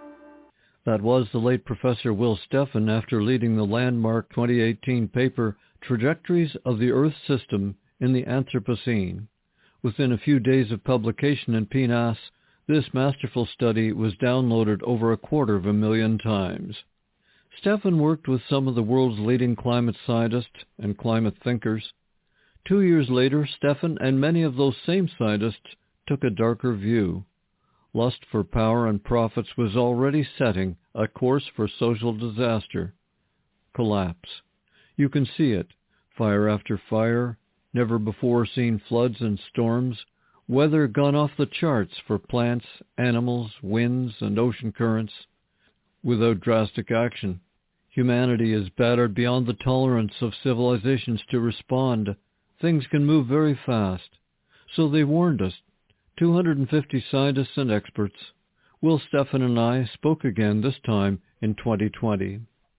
That was the late Professor Will Steffen after leading the landmark 2018 paper, Trajectories of the Earth System in the Anthropocene. Within a few days of publication in PNAS, this masterful study was downloaded over 250,000 times. Steffen worked with some of the world's leading climate scientists and climate thinkers. 2 years later, Steffen and many of those same scientists took a darker view. Lust for power and profits was already setting a course for social disaster. Collapse. You can see it. Fire after fire, never-before-seen floods and storms, weather gone off the charts for plants, animals, winds, and ocean currents. Without drastic action, humanity is battered beyond the tolerance of civilizations to respond. Things can move very fast. So they warned us. 250 scientists and experts. Will Stephan and I spoke again, this time in 2020.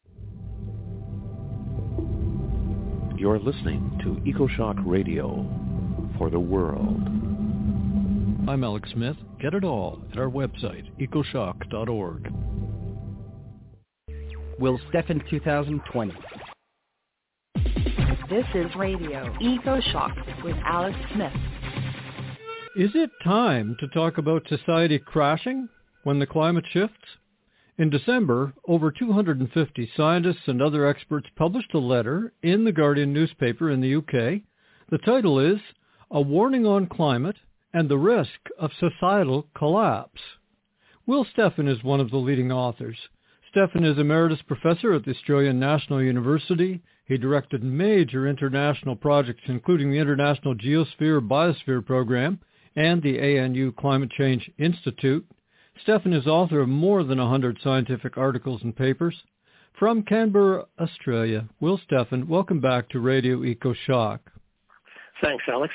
You're listening to EcoShock Radio for the world. I'm Alex Smith. Get it all at our website, ecoshock.org. Will Stephan 2020. This is Radio EcoShock with Alex Smith. Is it time to talk about society crashing when the climate shifts? In December, over 250 scientists and other experts published a letter in the Guardian newspaper in the UK. The title is A Warning on Climate and the Risk of Societal Collapse. Will Stephan is one of the leading authors. Stephan is Emeritus Professor at the Australian National University. He directed major international projects, including the International Geosphere-Biosphere Program and the ANU Climate Change Institute. Stephan is author of more than 100 scientific articles and papers. From Canberra, Australia, Will Stephan, welcome back to Radio EcoShock. Thanks, Alex.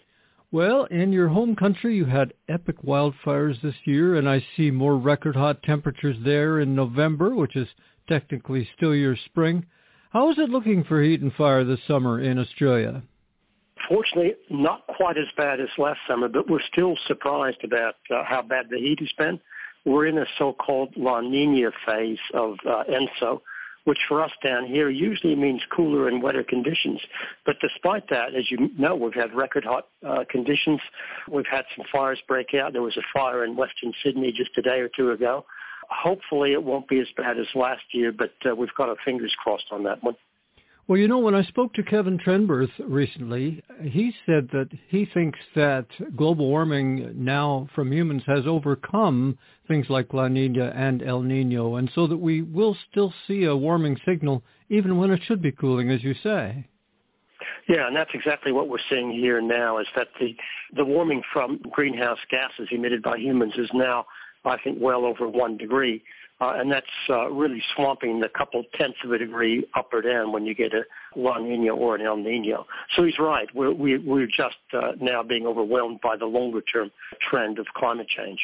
Well, in your home country, you had epic wildfires this year, and I see more record-hot temperatures there in November, which is technically still your spring. How is it looking for heat and fire this summer in Australia? Fortunately, not quite as bad as last summer, but we're still surprised about how bad the heat has been. We're in a so-called La Nina phase of ENSO, which for us down here usually means cooler and wetter conditions. But despite that, as you know, we've had record hot conditions. We've had some fires break out. There was a fire in Western Sydney just a day or two ago. Hopefully it won't be as bad as last year, but we've got our fingers crossed on that one. Well, you know, when I spoke to Kevin Trenberth recently, he said that he thinks that global warming now from humans has overcome things like La Nina and El Nino, and so that we will still see a warming signal even when it should be cooling, as you say. Yeah, and that's exactly what we're seeing here now, is that the warming from greenhouse gases emitted by humans is now, I think, well over 1 degree. And that's really swamping the couple tenths of a degree up or down when you get a La Nina or an El Nino. So he's right. We're just now being overwhelmed by the longer-term trend of climate change.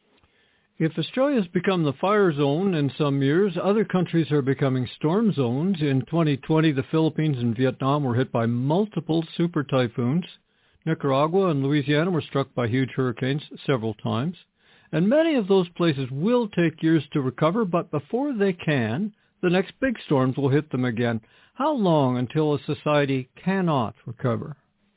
If Australia's become the fire zone in some years, other countries are becoming storm zones. In 2020, the Philippines and Vietnam were hit by multiple super typhoons. Nicaragua and Louisiana were struck by huge hurricanes several times. And many of those places will take years to recover, but before they can, the next big storms will hit them again. How long until a society cannot recover?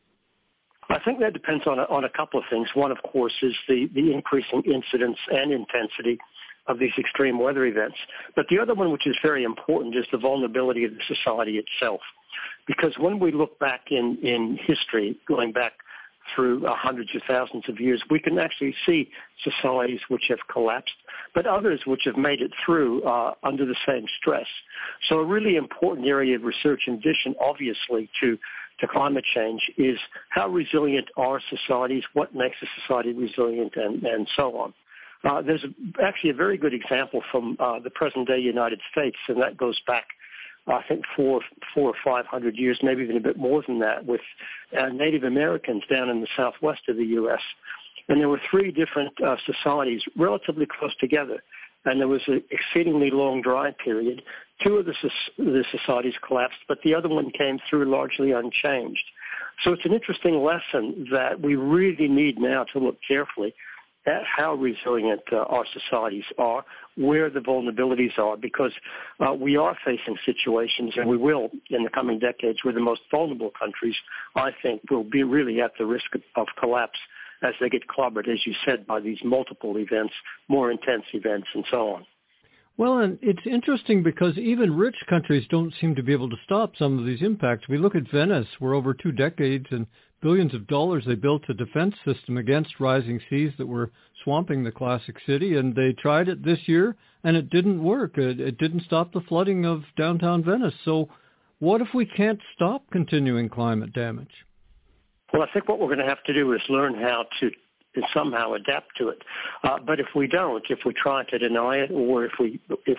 I think that depends on a couple of things. One, of course, is the increasing incidence and intensity of these extreme weather events. But the other one, which is very important, is the vulnerability of the society itself. Because when we look back in history, going back through hundreds of thousands of years, we can actually see societies which have collapsed, but others which have made it through under the same stress. So a really important area of research, in addition, obviously, to climate change, is how resilient are societies, what makes a society resilient, and so on. There's actually a very good example from the present-day United States, and that goes back I think 400 or 500 years, maybe even a bit more than that, with Native Americans down in the southwest of the U.S. And there were 3 different societies relatively close together. And there was an exceedingly long dry period. 2 of the societies collapsed, but the other one came through largely unchanged. So it's an interesting lesson that we really need now to look carefully at how resilient our societies are, where the vulnerabilities are, because we are facing situations, and we will in the coming decades, where the most vulnerable countries, I think, will be really at the risk of collapse as they get clobbered, as you said, by these multiple events, more intense events, and so on. Well, and it's interesting because even rich countries don't seem to be able to stop some of these impacts. We look at Venice, where over 2 decades and billions of dollars they built a defense system against rising seas that were swamping the classic city, and they tried it this year, and it didn't work. It didn't stop the flooding of downtown Venice. So what if we can't stop continuing climate damage? Well, I think what we're going to have to do is learn how to somehow adapt to it. But if we don't, if we try to deny it, or if we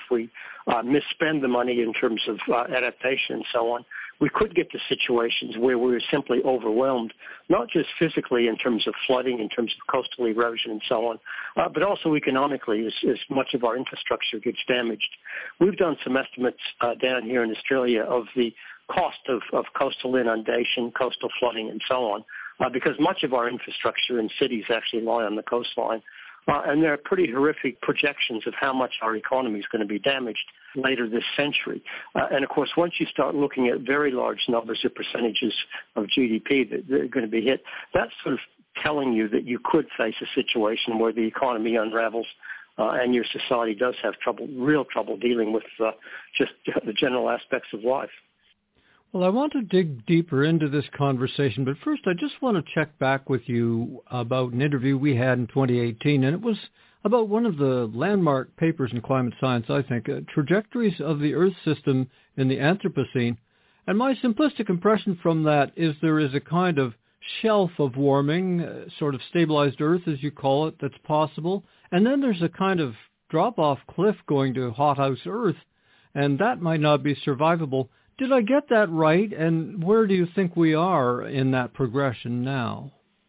misspend the money in terms of adaptation and so on, we could get to situations where we're simply overwhelmed, not just physically in terms of flooding, in terms of coastal erosion and so on, but also economically as much of our infrastructure gets damaged. We've done some estimates down here in Australia of the cost of coastal inundation, coastal flooding and so on, because much of our infrastructure in cities actually lie on the coastline. And there are pretty horrific projections of how much our economy is going to be damaged later this century. And, of course, once you start looking at very large numbers of percentages of GDP that are going to be hit, that's sort of telling you that you could face a situation where the economy unravels and your society does have real trouble dealing with just the general aspects of life. Well, I want to dig deeper into this conversation, but first I just want to check back with you about an interview we had in 2018, and it was about one of the landmark papers in climate science, I think, Trajectories of the Earth System in the Anthropocene. And my simplistic impression from that is there is a kind of shelf of warming, sort of stabilized Earth, as you call it, that's possible. And then there's a kind of drop-off cliff going to hothouse Earth, and that might not be survivable. Did I get that right? And where do you think we are in that progression now?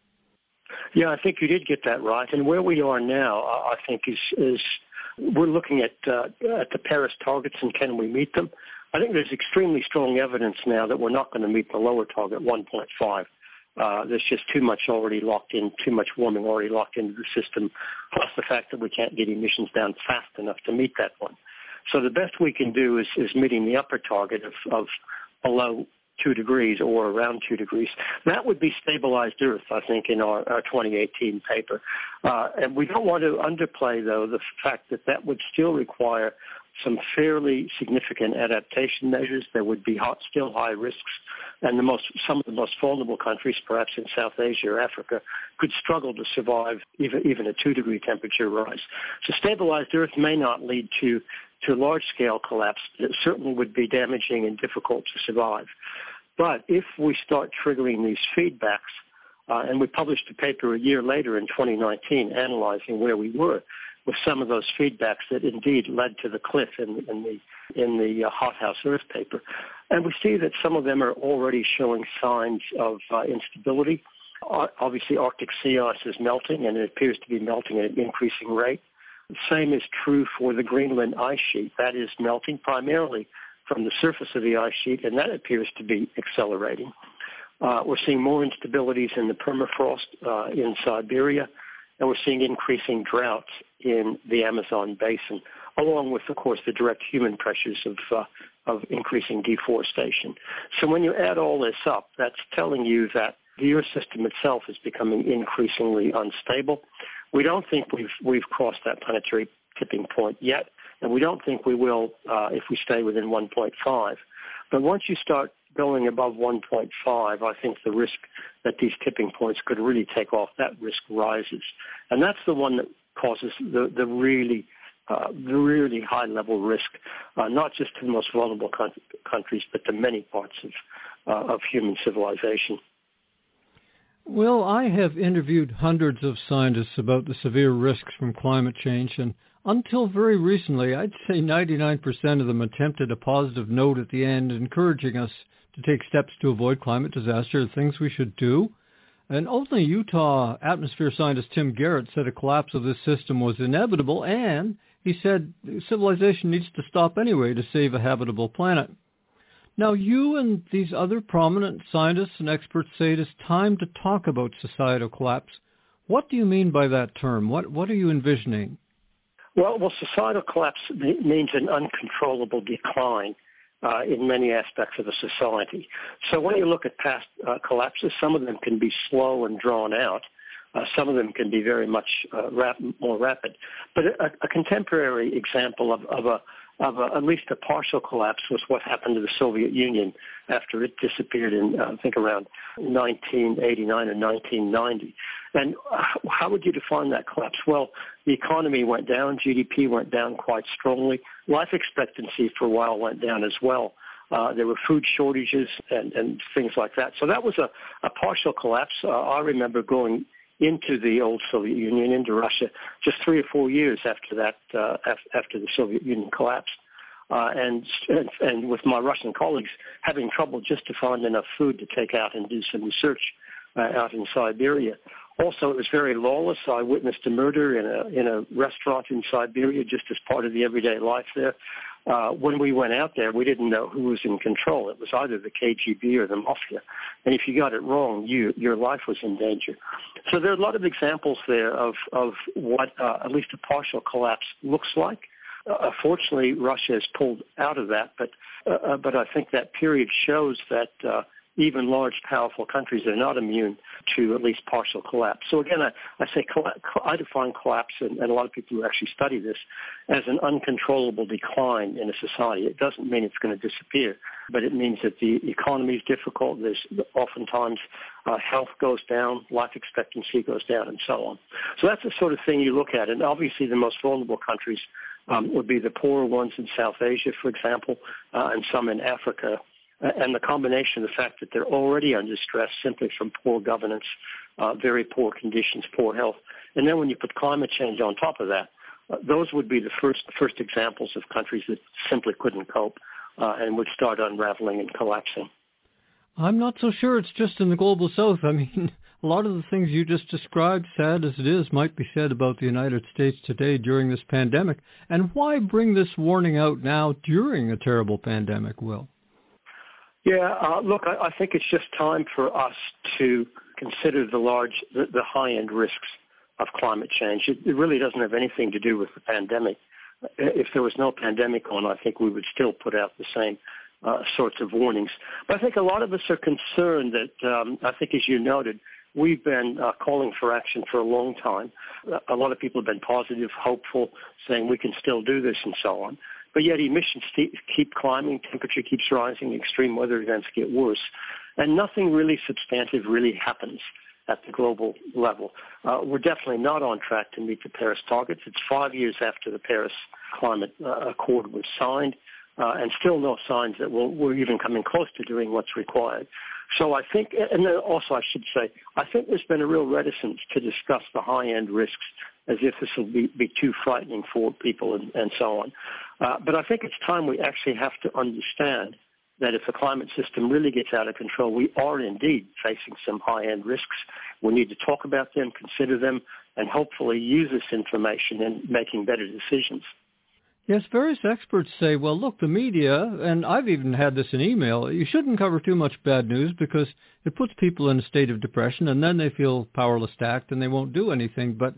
Yeah, I think you did get that right. And where we are now, I think, is we're looking at the Paris targets and can we meet them? I think there's extremely strong evidence now that we're not going to meet the lower target, 1.5. There's just too much already locked in, too much warming already locked into the system, plus the fact that we can't get emissions down fast enough to meet that one. So the best we can do is meeting the upper target of below 2 degrees or around 2 degrees. That would be stabilized Earth, I think, in our 2018 paper. And we don't want to underplay, though, the fact that would still require some fairly significant adaptation measures. There would be still high risks, and some of the most vulnerable countries, perhaps in South Asia or Africa, could struggle to survive even a 2-degree temperature rise. So stabilized Earth may not lead to large-scale collapse, but it certainly would be damaging and difficult to survive. But if we start triggering these feedbacks, and we published a paper a year later in 2019 analyzing where we were with some of those feedbacks that indeed led to the cliff in the hothouse Earth paper, and we see that some of them are already showing signs of instability. Obviously, Arctic sea ice is melting, and it appears to be melting at an increasing rate. The same is true for the Greenland ice sheet. That is melting primarily from the surface of the ice sheet, and that appears to be accelerating. We're seeing more instabilities in the permafrost in Siberia, and we're seeing increasing droughts in the Amazon basin, along with, of course, the direct human pressures of increasing deforestation. So when you add all this up, that's telling you that the Earth system itself is becoming increasingly unstable. We don't think we've crossed that planetary tipping point yet, and we don't think we will if we stay within 1.5. But once you start going above 1.5, I think the risk that these tipping points could really take off, that risk rises. And that's the one that causes the really high-level risk, not just to the most vulnerable countries, but to many parts of human civilization. Well, I have interviewed hundreds of scientists about the severe risks from climate change, and until very recently, I'd say 99% of them attempted a positive note at the end, encouraging us to take steps to avoid climate disaster, things we should do. And only Utah atmosphere scientist Tim Garrett said a collapse of this system was inevitable, and he said civilization needs to stop anyway to save a habitable planet. Now, you and these other prominent scientists and experts say it is time to talk about societal collapse. What do you mean by that term? What are you envisioning? Well, societal collapse means an uncontrollable decline in many aspects of a society. So when you look at past collapses, some of them can be slow and drawn out. Some of them can be very much more rapid. But a contemporary example of at least a partial collapse was what happened to the Soviet Union after it disappeared in, I think, around 1989 or 1990. And how would you define that collapse? Well, the economy went down, GDP went down quite strongly. Life expectancy for a while went down as well. There were food shortages and things like that. So that was a partial collapse. I remember going into the old Soviet Union, into Russia, just 3 or 4 years after that, after the Soviet Union collapsed. And with my Russian colleagues having trouble just to find enough food to take out and do some research out in Siberia. Also, it was very lawless. I witnessed a murder in a restaurant in Siberia just as part of the everyday life there. When we went out there, we didn't know who was in control. It was either the KGB or the mafia. And if you got it wrong, your life was in danger. So there are a lot of examples there of what at least a partial collapse looks like. Fortunately, Russia has pulled out of that, but I think that period shows that even large, powerful countries are not immune to at least partial collapse. So again, I define collapse, and a lot of people who actually study this, as an uncontrollable decline in a society. It doesn't mean it's going to disappear, but it means that the economy is difficult. There's oftentimes health goes down, life expectancy goes down, and so on. So that's the sort of thing you look at. And obviously the most vulnerable countries would be the poorer ones in South Asia, for example, and some in Africa. And the combination of the fact that they're already under stress simply from poor governance, very poor conditions, poor health. And then when you put climate change on top of that, those would be the first examples of countries that simply couldn't cope and would start unraveling and collapsing. I'm not so sure it's just in the global south. I mean, a lot of the things you just described, sad as it is, might be said about the United States today during this pandemic. And why bring this warning out now during a terrible pandemic, Will? Yeah, look, I think it's just time for us to consider the high-end risks of climate change. It really doesn't have anything to do with the pandemic. If there was no pandemic on, I think we would still put out the same sorts of warnings. But I think a lot of us are concerned that, I think as you noted, we've been calling for action for a long time. A lot of people have been positive, hopeful, saying we can still do this and so on. But yet emissions keep climbing, temperature keeps rising, extreme weather events get worse, and nothing really substantive really happens at the global level. We're definitely not on track to meet the Paris targets. It's 5 years after the Paris Climate Accord was signed, and still no signs that we're even coming close to doing what's required. So I think, and then also I should say, I think there's been a real reticence to discuss the high-end risks as if this will be too frightening for people and so on. But I think it's time we actually have to understand that if the climate system really gets out of control, we are indeed facing some high-end risks. We need to talk about them, consider them, and hopefully use this information in making better decisions. Yes, various experts say, well, look, the media, and I've even had this in email, you shouldn't cover too much bad news because it puts people in a state of depression and then they feel powerless to act and they won't do anything. But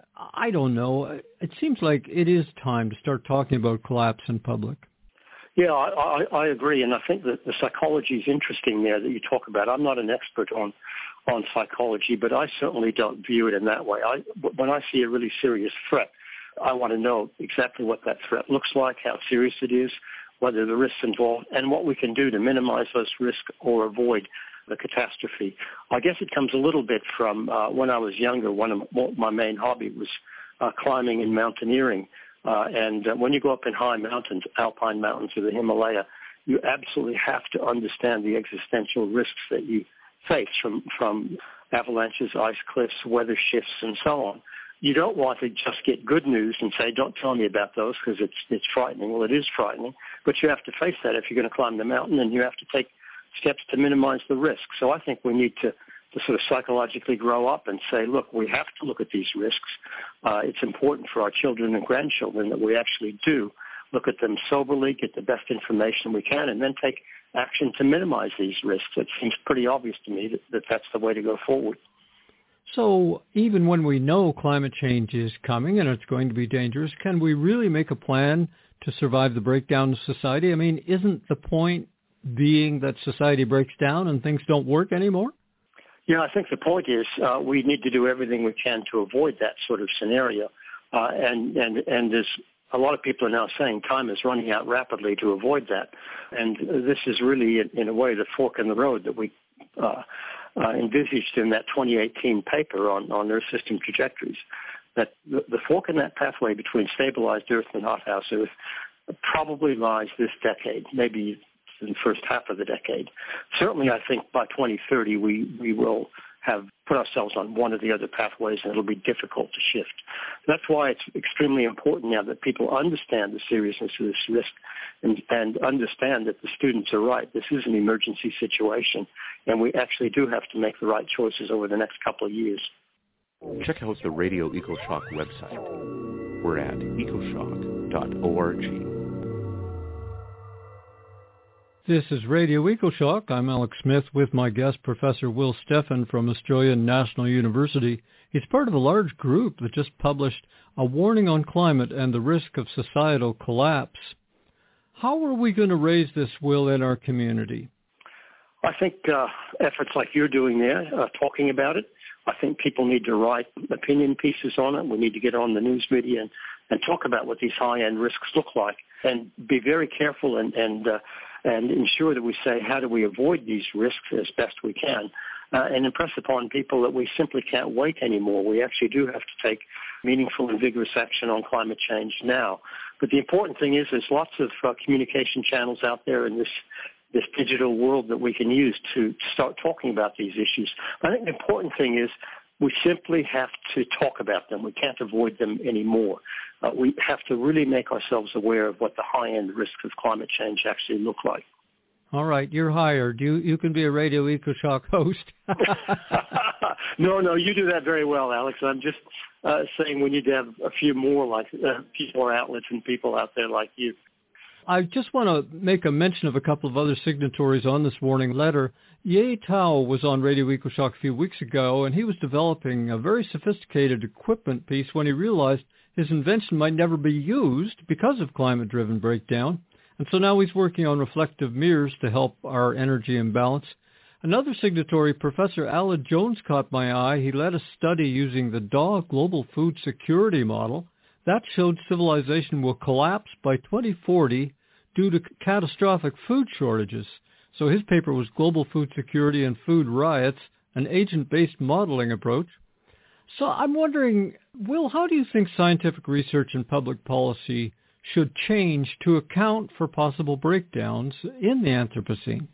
I don't know. It seems like it is time to start talking about collapse in public. Yeah, I agree, and I think that the psychology is interesting there that you talk about. I'm not an expert on psychology, but I certainly don't view it in that way. When I see a really serious threat, I want to know exactly what that threat looks like, how serious it is, whether the risks involved, and what we can do to minimize those risks or avoid the catastrophe. I guess it comes a little bit from when I was younger. One of my main hobby was climbing and mountaineering. And when you go up in high mountains, alpine mountains or the Himalaya, you absolutely have to understand the existential risks that you face from avalanches, ice cliffs, weather shifts, and so on. You don't want to just get good news and say, don't tell me about those because it's frightening. Well, it is frightening, but you have to face that if you're going to climb the mountain, and you have to take steps to minimize the risk. So I think we need to sort of psychologically grow up and say, look, we have to look at these risks. It's important for our children and grandchildren that we actually do look at them soberly, get the best information we can, and then take action to minimize these risks. It seems pretty obvious to me that that's the way to go forward. So even when we know climate change is coming and it's going to be dangerous, can we really make a plan to survive the breakdown of society? I mean, isn't the point being that society breaks down and things don't work anymore? Yeah, I think the point is we need to do everything we can to avoid that sort of scenario. And there's a lot of people are now saying time is running out rapidly to avoid that. And this is really, in a way, the fork in the road that we envisaged in that 2018 paper on Earth system trajectories. That the fork in that pathway between stabilized Earth and hothouse Earth probably lies this decade, maybe in the first half of the decade. Certainly, I think by 2030 we will have put ourselves on one of the other pathways, and it'll be difficult to shift. That's why it's extremely important now that people understand the seriousness of this risk and understand that the students are right. This is an emergency situation, and we actually do have to make the right choices over the next couple of years. Check out the Radio EcoShock website. We're at ecoshock.org. This is Radio EcoShock. I'm Alex Smith with my guest, Professor Will Steffen from Australian National University. He's part of a large group that just published a warning on climate and the risk of societal collapse. How are we going to raise this, Will, in our community? I think efforts like you're doing there, talking about it. I think people need to write opinion pieces on it. We need to get on the news media and talk about what these high-end risks look like, and be very careful and ensure that we say, how do we avoid these risks as best we can, and impress upon people that we simply can't wait anymore. We actually do have to take meaningful and vigorous action on climate change now. But the important thing is there's lots of communication channels out there in this digital world that we can use to start talking about these issues. I think the important thing is we simply have to talk about them. We can't avoid them anymore. We have to really make ourselves aware of what the high-end risks of climate change actually look like. All right, you're hired. You can be a Radio EcoShock host. No, you do that very well, Alex. I'm just saying we need to have a few more outlets and people out there like you. I just want to make a mention of a couple of other signatories on this warning letter. Ye Tao was on Radio EcoShock a few weeks ago, and he was developing a very sophisticated equipment piece when he realized his invention might never be used because of climate-driven breakdown. And so now he's working on reflective mirrors to help our energy imbalance. Another signatory, Professor Aled Jones, caught my eye. He led a study using the DAW Global Food Security Model. That showed civilization will collapse by 2040 due to catastrophic food shortages. So his paper was Global Food Security and Food Riots, an agent-based modeling approach. So I'm wondering, Will, how do you think scientific research and public policy should change to account for possible breakdowns in the Anthropocene?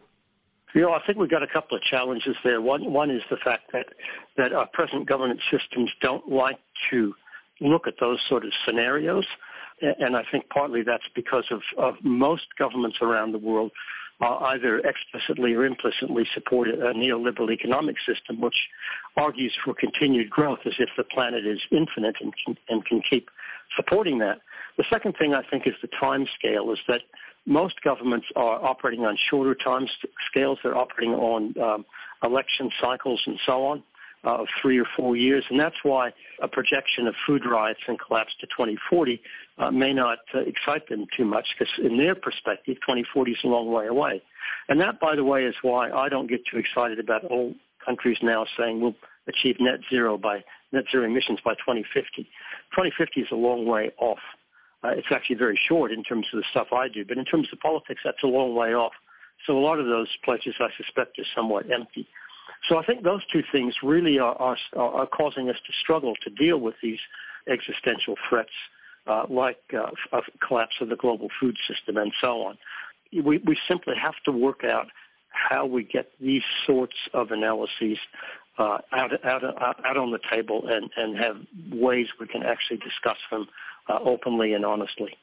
I think we've got a couple of challenges there. One is the fact that our present governance systems don't like to look at those sort of scenarios. And I think partly that's because of most governments around the world either explicitly or implicitly support a neoliberal economic system which argues for continued growth as if the planet is infinite and can keep supporting that. The second thing I think is the time scale, is that most governments are operating on shorter time scales. They're operating on election cycles and so on. Of 3 or 4 years, and that's why a projection of food riots and collapse to 2040 may not excite them too much, because in their perspective, 2040 is a long way away. And that, by the way, is why I don't get too excited about all countries now saying we'll achieve net zero emissions by 2050. 2050 is a long way off. It's actually very short in terms of the stuff I do, but in terms of politics, that's a long way off. So a lot of those pledges, I suspect, are somewhat empty. So I think those two things really are causing us to struggle to deal with these existential threats like collapse of the global food system and so on. We simply have to work out how we get these sorts of analyses out on the table and have ways we can actually discuss them openly and honestly.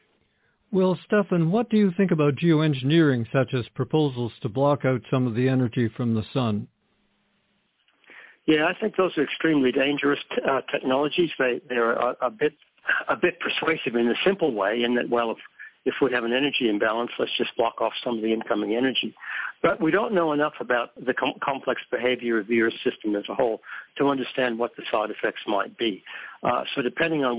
Well, Steffen, what do you think about geoengineering, such as proposals to block out some of the energy from the sun? Yeah, I think those are extremely dangerous technologies. They're a bit persuasive in a simple way, in that, well, if we have an energy imbalance, let's just block off some of the incoming energy. But we don't know enough about the complex behavior of the Earth system as a whole to understand what the side effects might be. So depending on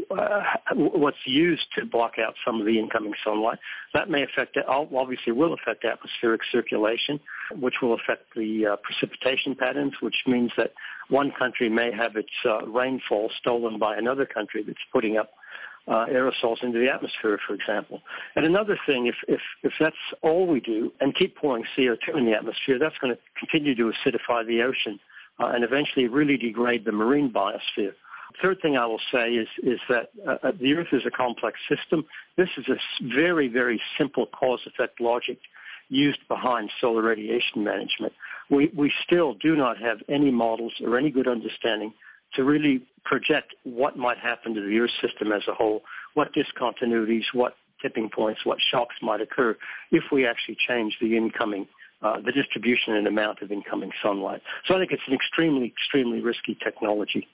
what's used to block out some of the incoming sunlight, that may affect, obviously will affect atmospheric circulation, which will affect the precipitation patterns, which means that one country may have its rainfall stolen by another country that's putting up aerosols into the atmosphere, for example. And another thing, if that's all we do and keep pouring CO2 in the atmosphere, that's going to continue to acidify the ocean and eventually really degrade the marine biosphere. Third thing I will say is that the Earth is a complex system. This is a very, very simple cause-effect logic used behind solar radiation management. We still do not have any models or any good understanding to really project what might happen to the Earth system as a whole, what discontinuities, what tipping points, what shocks might occur if we actually change the incoming, the distribution and amount of incoming sunlight. So I think it's an extremely, extremely risky technology.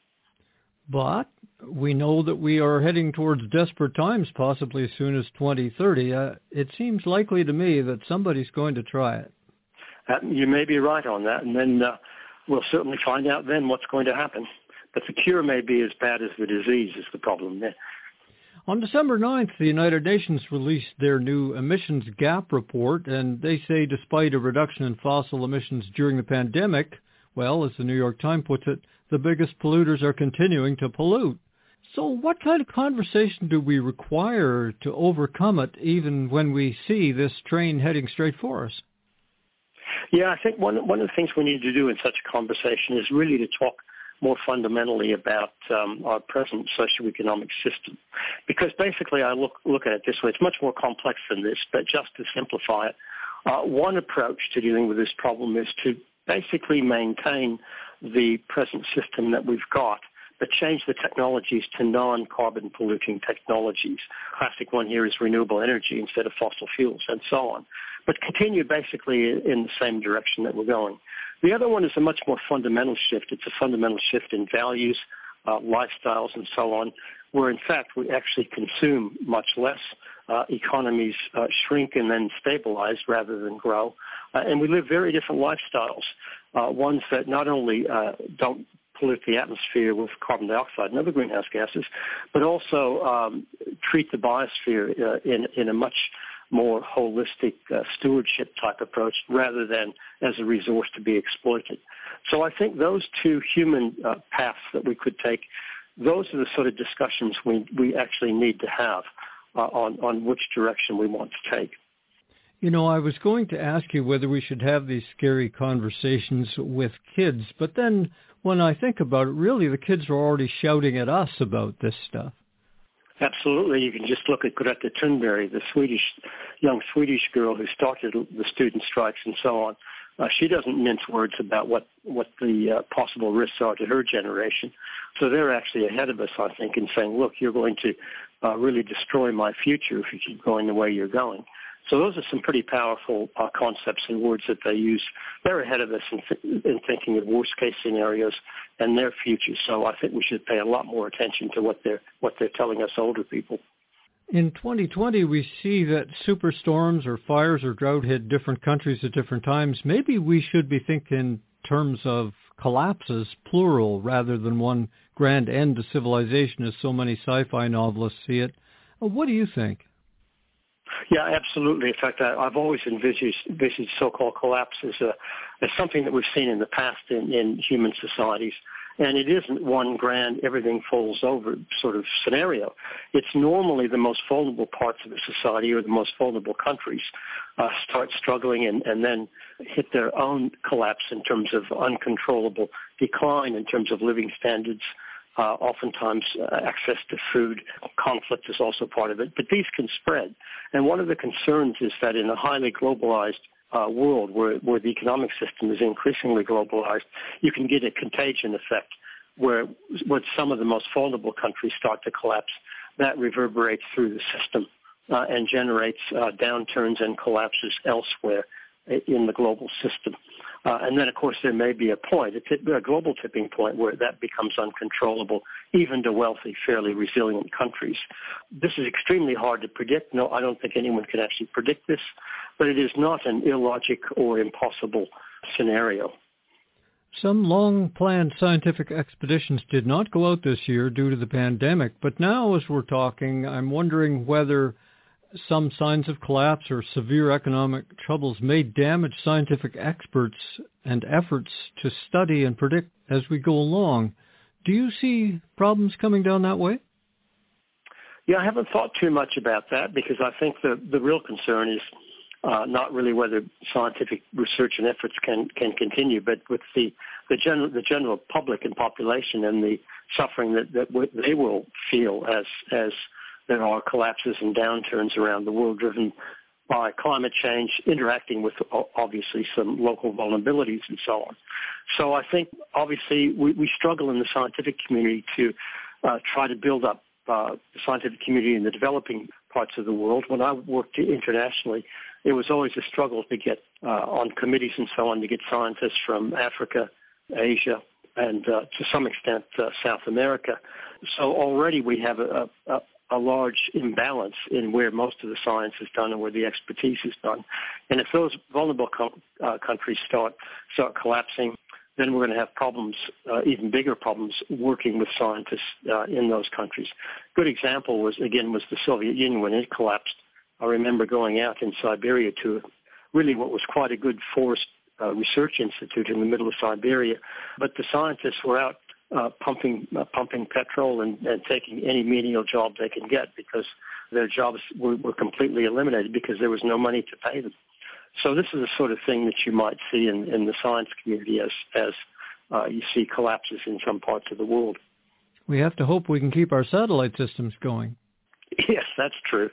But we know that we are heading towards desperate times, possibly as soon as 2030. It seems likely to me that somebody's going to try it. You may be right on that, and then we'll certainly find out then what's going to happen. But the cure may be as bad as the disease is the problem there. On December 9th, the United Nations released their new emissions gap report, and they say despite a reduction in fossil emissions during the pandemic, well, as the New York Times puts it, the biggest polluters are continuing to pollute. So what kind of conversation do we require to overcome it, even when we see this train heading straight for us? Yeah, I think one of the things we need to do in such a conversation is really to talk more fundamentally about our present socioeconomic system. Because basically I look at it this way. It's much more complex than this, but just to simplify it, one approach to dealing with this problem is to basically maintain the present system that we've got, but change the technologies to non-carbon polluting technologies. Classic one here is renewable energy instead of fossil fuels and so on. But continue basically in the same direction that we're going. The other one is a much more fundamental shift. It's a fundamental shift in values, lifestyles, and so on, where in fact we actually consume much less. Economies shrink and then stabilize rather than grow. And we live very different lifestyles, ones that not only don't pollute the atmosphere with carbon dioxide and other greenhouse gases, but also treat the biosphere in a much more holistic stewardship type approach rather than as a resource to be exploited. So I think those two human paths that we could take, those are the sort of discussions we actually need to have on which direction we want to take. You know, I was going to ask you whether we should have these scary conversations with kids, but then when I think about it, really the kids are already shouting at us about this stuff. Absolutely. You can just look at Greta Thunberg, the young Swedish girl who started the student strikes and so on. She doesn't mince words about what the possible risks are to her generation. So they're actually ahead of us, I think, in saying, look, you're going to really destroy my future if you keep going the way you're going. So those are some pretty powerful concepts and words that they use. They're ahead of us in thinking of worst-case scenarios and their future. So I think we should pay a lot more attention to what they're telling us older people. In 2020, we see that superstorms or fires or drought hit different countries at different times. Maybe we should be thinking in terms of collapses, plural, rather than one grand end to civilization, as so many sci-fi novelists see it. What do you think? Yeah, absolutely. In fact, I've always envisaged so-called collapse as something that we've seen in the past in human societies. And it isn't one grand everything falls over sort of scenario. It's normally the most vulnerable parts of the society or the most vulnerable countries start struggling and then hit their own collapse in terms of uncontrollable decline in terms of living standards. Oftentimes access to food, conflict is also part of it, but these can spread. And one of the concerns is that in a highly globalized world where the economic system is increasingly globalized, you can get a contagion effect where some of the most vulnerable countries start to collapse. That reverberates through the system and generates downturns and collapses elsewhere in the global system. And then, of course, there may be a global tipping point where that becomes uncontrollable, even to wealthy, fairly resilient countries. This is extremely hard to predict. No, I don't think anyone can actually predict this, but it is not an illogic or impossible scenario. Some long-planned scientific expeditions did not go out this year due to the pandemic, but now as we're talking, I'm wondering whether some signs of collapse or severe economic troubles may damage scientific experts and efforts to study and predict as we go along. Do you see problems coming down that way? Yeah, I haven't thought too much about that because I think the real concern is not really whether scientific research and efforts can continue, but with the general public and population and the suffering that they will feel as there are collapses and downturns around the world driven by climate change, interacting with obviously some local vulnerabilities and so on. So I think obviously we struggle in the scientific community to try to build up the scientific community in the developing parts of the world. When I worked internationally, it was always a struggle to get on committees and so on to get scientists from Africa, Asia, and to some extent South America. So already we have a large imbalance in where most of the science is done and where the expertise is done. And if those vulnerable countries start collapsing, then we're going to have problems, even bigger problems, working with scientists in those countries. Good example was the Soviet Union when it collapsed. I remember going out in Siberia to really what was quite a good forest research institute in the middle of Siberia, but the scientists were out pumping petrol and taking any menial job they can get because their jobs were completely eliminated because there was no money to pay them. So this is the sort of thing that you might see in the science community as you see collapses in some parts of the world. We have to hope we can keep our satellite systems going. Yes, that's true.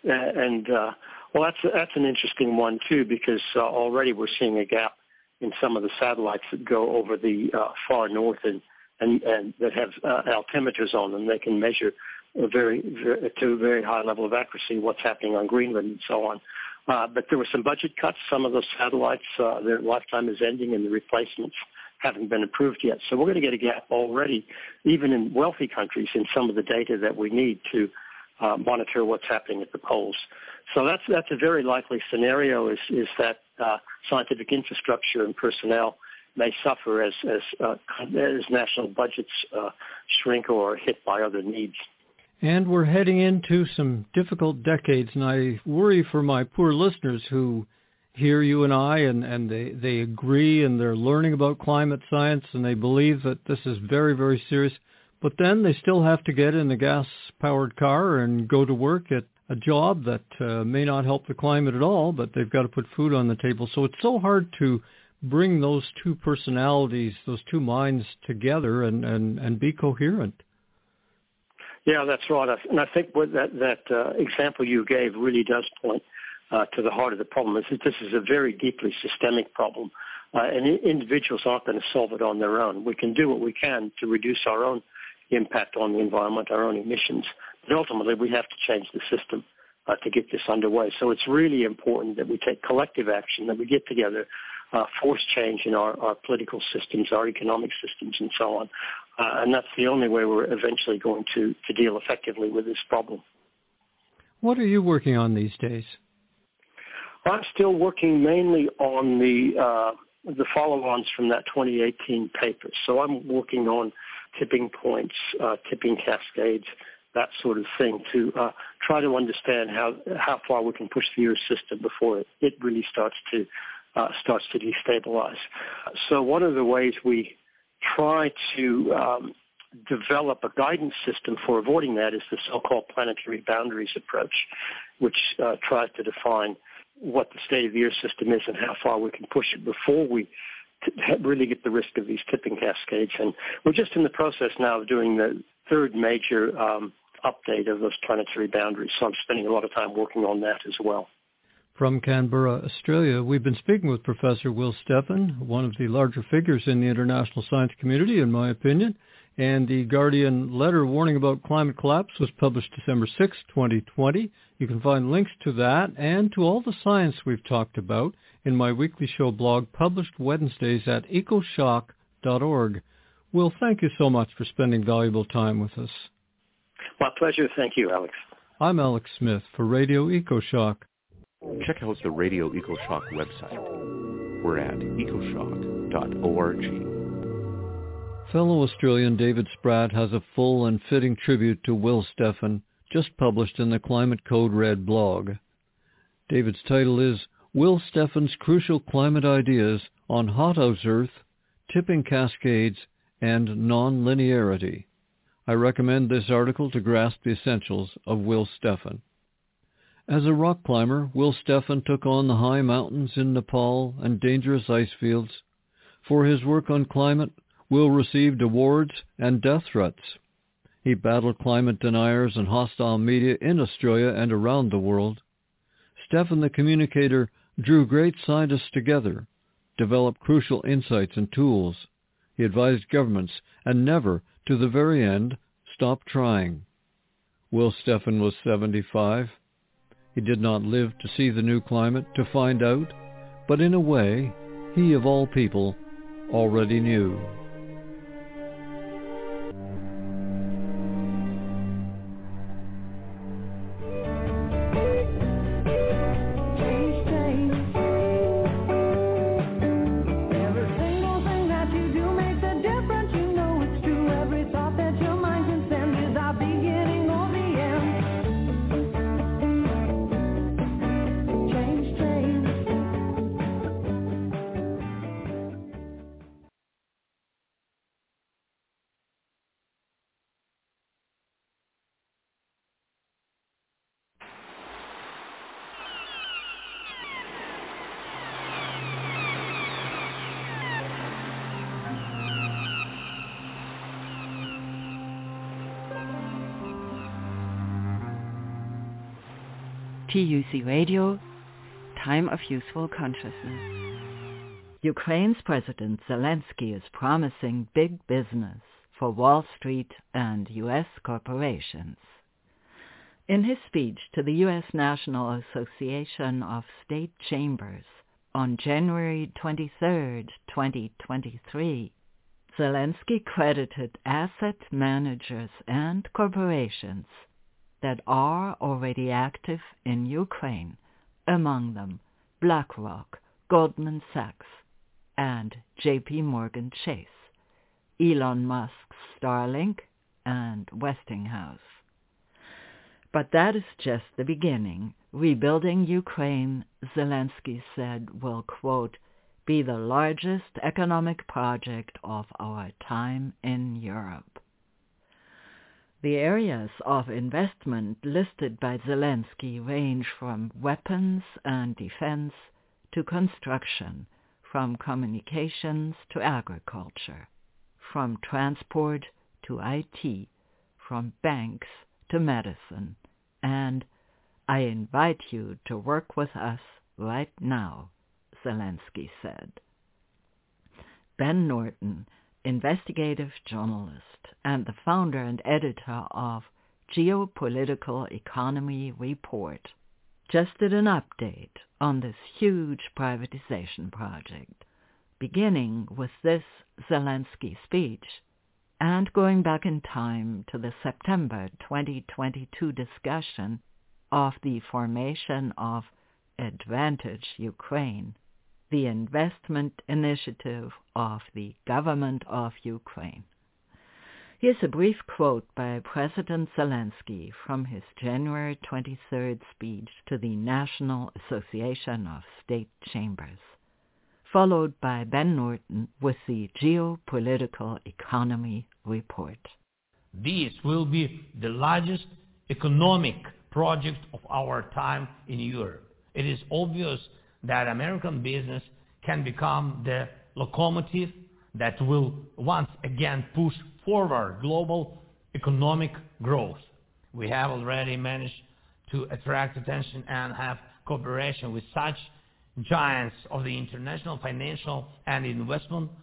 Well, that's an interesting one, too, because already we're seeing a gap in some of the satellites that go over the far north and that have altimeters on them. They can measure to a very high level of accuracy what's happening on Greenland and so on. But there were some budget cuts. Some of those satellites, their lifetime is ending and the replacements haven't been approved yet. So we're going to get a gap already, even in wealthy countries, in some of the data that we need to monitor what's happening at the poles. So that's a very likely scenario is that scientific infrastructure and personnel may suffer as national budgets shrink or are hit by other needs. And we're heading into some difficult decades, and I worry for my poor listeners who hear you and I, and they agree, and they're learning about climate science, and they believe that this is very, very serious. But then they still have to get in the gas-powered car and go to work at a job that may not help the climate at all, but they've got to put food on the table. So it's so hard to bring those two personalities, those two minds together and be coherent. Yeah, that's right. And I think what that example you gave really does point to the heart of the problem. Is that this is a very deeply systemic problem, and individuals aren't going to solve it on their own. We can do what we can to reduce our own impact on the environment, our own emissions, but ultimately we have to change the system to get this underway. So it's really important that we take collective action, that we get together, force change in our political systems, our economic systems, and so on. And that's the only way we're eventually going to deal effectively with this problem. What are you working on these days? I'm still working mainly on the follow-ons from that 2018 paper. So I'm working on tipping points, tipping cascades, that sort of thing, to try to understand how far we can push the Earth system before it really starts to destabilize. So one of the ways we try to develop a guidance system for avoiding that is the so-called planetary boundaries approach, which tries to define what the state of the Earth system is and how far we can push it before we really get the risk of these tipping cascades. And we're just in the process now of doing the third major update of those planetary boundaries, so I'm spending a lot of time working on that as well. From Canberra, Australia, we've been speaking with Professor Will Steffen, one of the larger figures in the international science community, in my opinion. And the Guardian letter warning about climate collapse was published December 6, 2020. You can find links to that and to all the science we've talked about in my weekly show blog published Wednesdays at ecoshock.org. Will, thank you so much for spending valuable time with us. My pleasure. Thank you, Alex. I'm Alex Smith for Radio EcoShock. Check out the Radio EcoShock website. We're at ecoshock.org. Fellow Australian David Spratt has a full and fitting tribute to Will Steffen, just published in the Climate Code Red blog. David's title is Will Steffen's Crucial Climate Ideas on Hothouse Earth, Tipping Cascades, and Non-Linearity. I recommend this article to grasp the essentials of Will Steffen. As a rock climber, Will Steffen took on the high mountains in Nepal and dangerous ice fields. For his work on climate, Will received awards and death threats. He battled climate deniers and hostile media in Australia and around the world. Steffen the communicator drew great scientists together, developed crucial insights and tools. He advised governments and never, to the very end, stopped trying. Will Steffen was 75. He did not live to see the new climate, to find out, but in a way, he of all people already knew. TUC Radio, Time of Useful Consciousness. Ukraine's President Zelensky is promising big business for Wall Street and U.S. corporations. In his speech to the U.S. National Association of State Chambers on January 23, 2023, Zelensky credited asset managers and corporations that are already active in Ukraine, among them BlackRock, Goldman Sachs, and J.P. Morgan Chase, Elon Musk's Starlink, and Westinghouse. But that is just the beginning. Rebuilding Ukraine, Zelensky said, will, quote, be the largest economic project of our time in Europe. The areas of investment listed by Zelensky range from weapons and defense to construction, from communications to agriculture, from transport to IT, from banks to medicine, and I invite you to work with us right now, Zelensky said. Ben Norton, investigative journalist and the founder and editor of Geopolitical Economy Report, just did an update on this huge privatization project, beginning with this Zelensky speech and going back in time to the September 2022 discussion of the formation of Advantage Ukraine, the investment initiative of the government of Ukraine. Here's a brief quote by President Zelensky from his January 23rd speech to the National Association of State Chambers, followed by Ben Norton with the Geopolitical Economy Report. This will be the largest economic project of our time in Europe. It is obvious that American business can become the locomotive that will once again push forward global economic growth. We have already managed to attract attention and have cooperation with such giants of the international financial and investment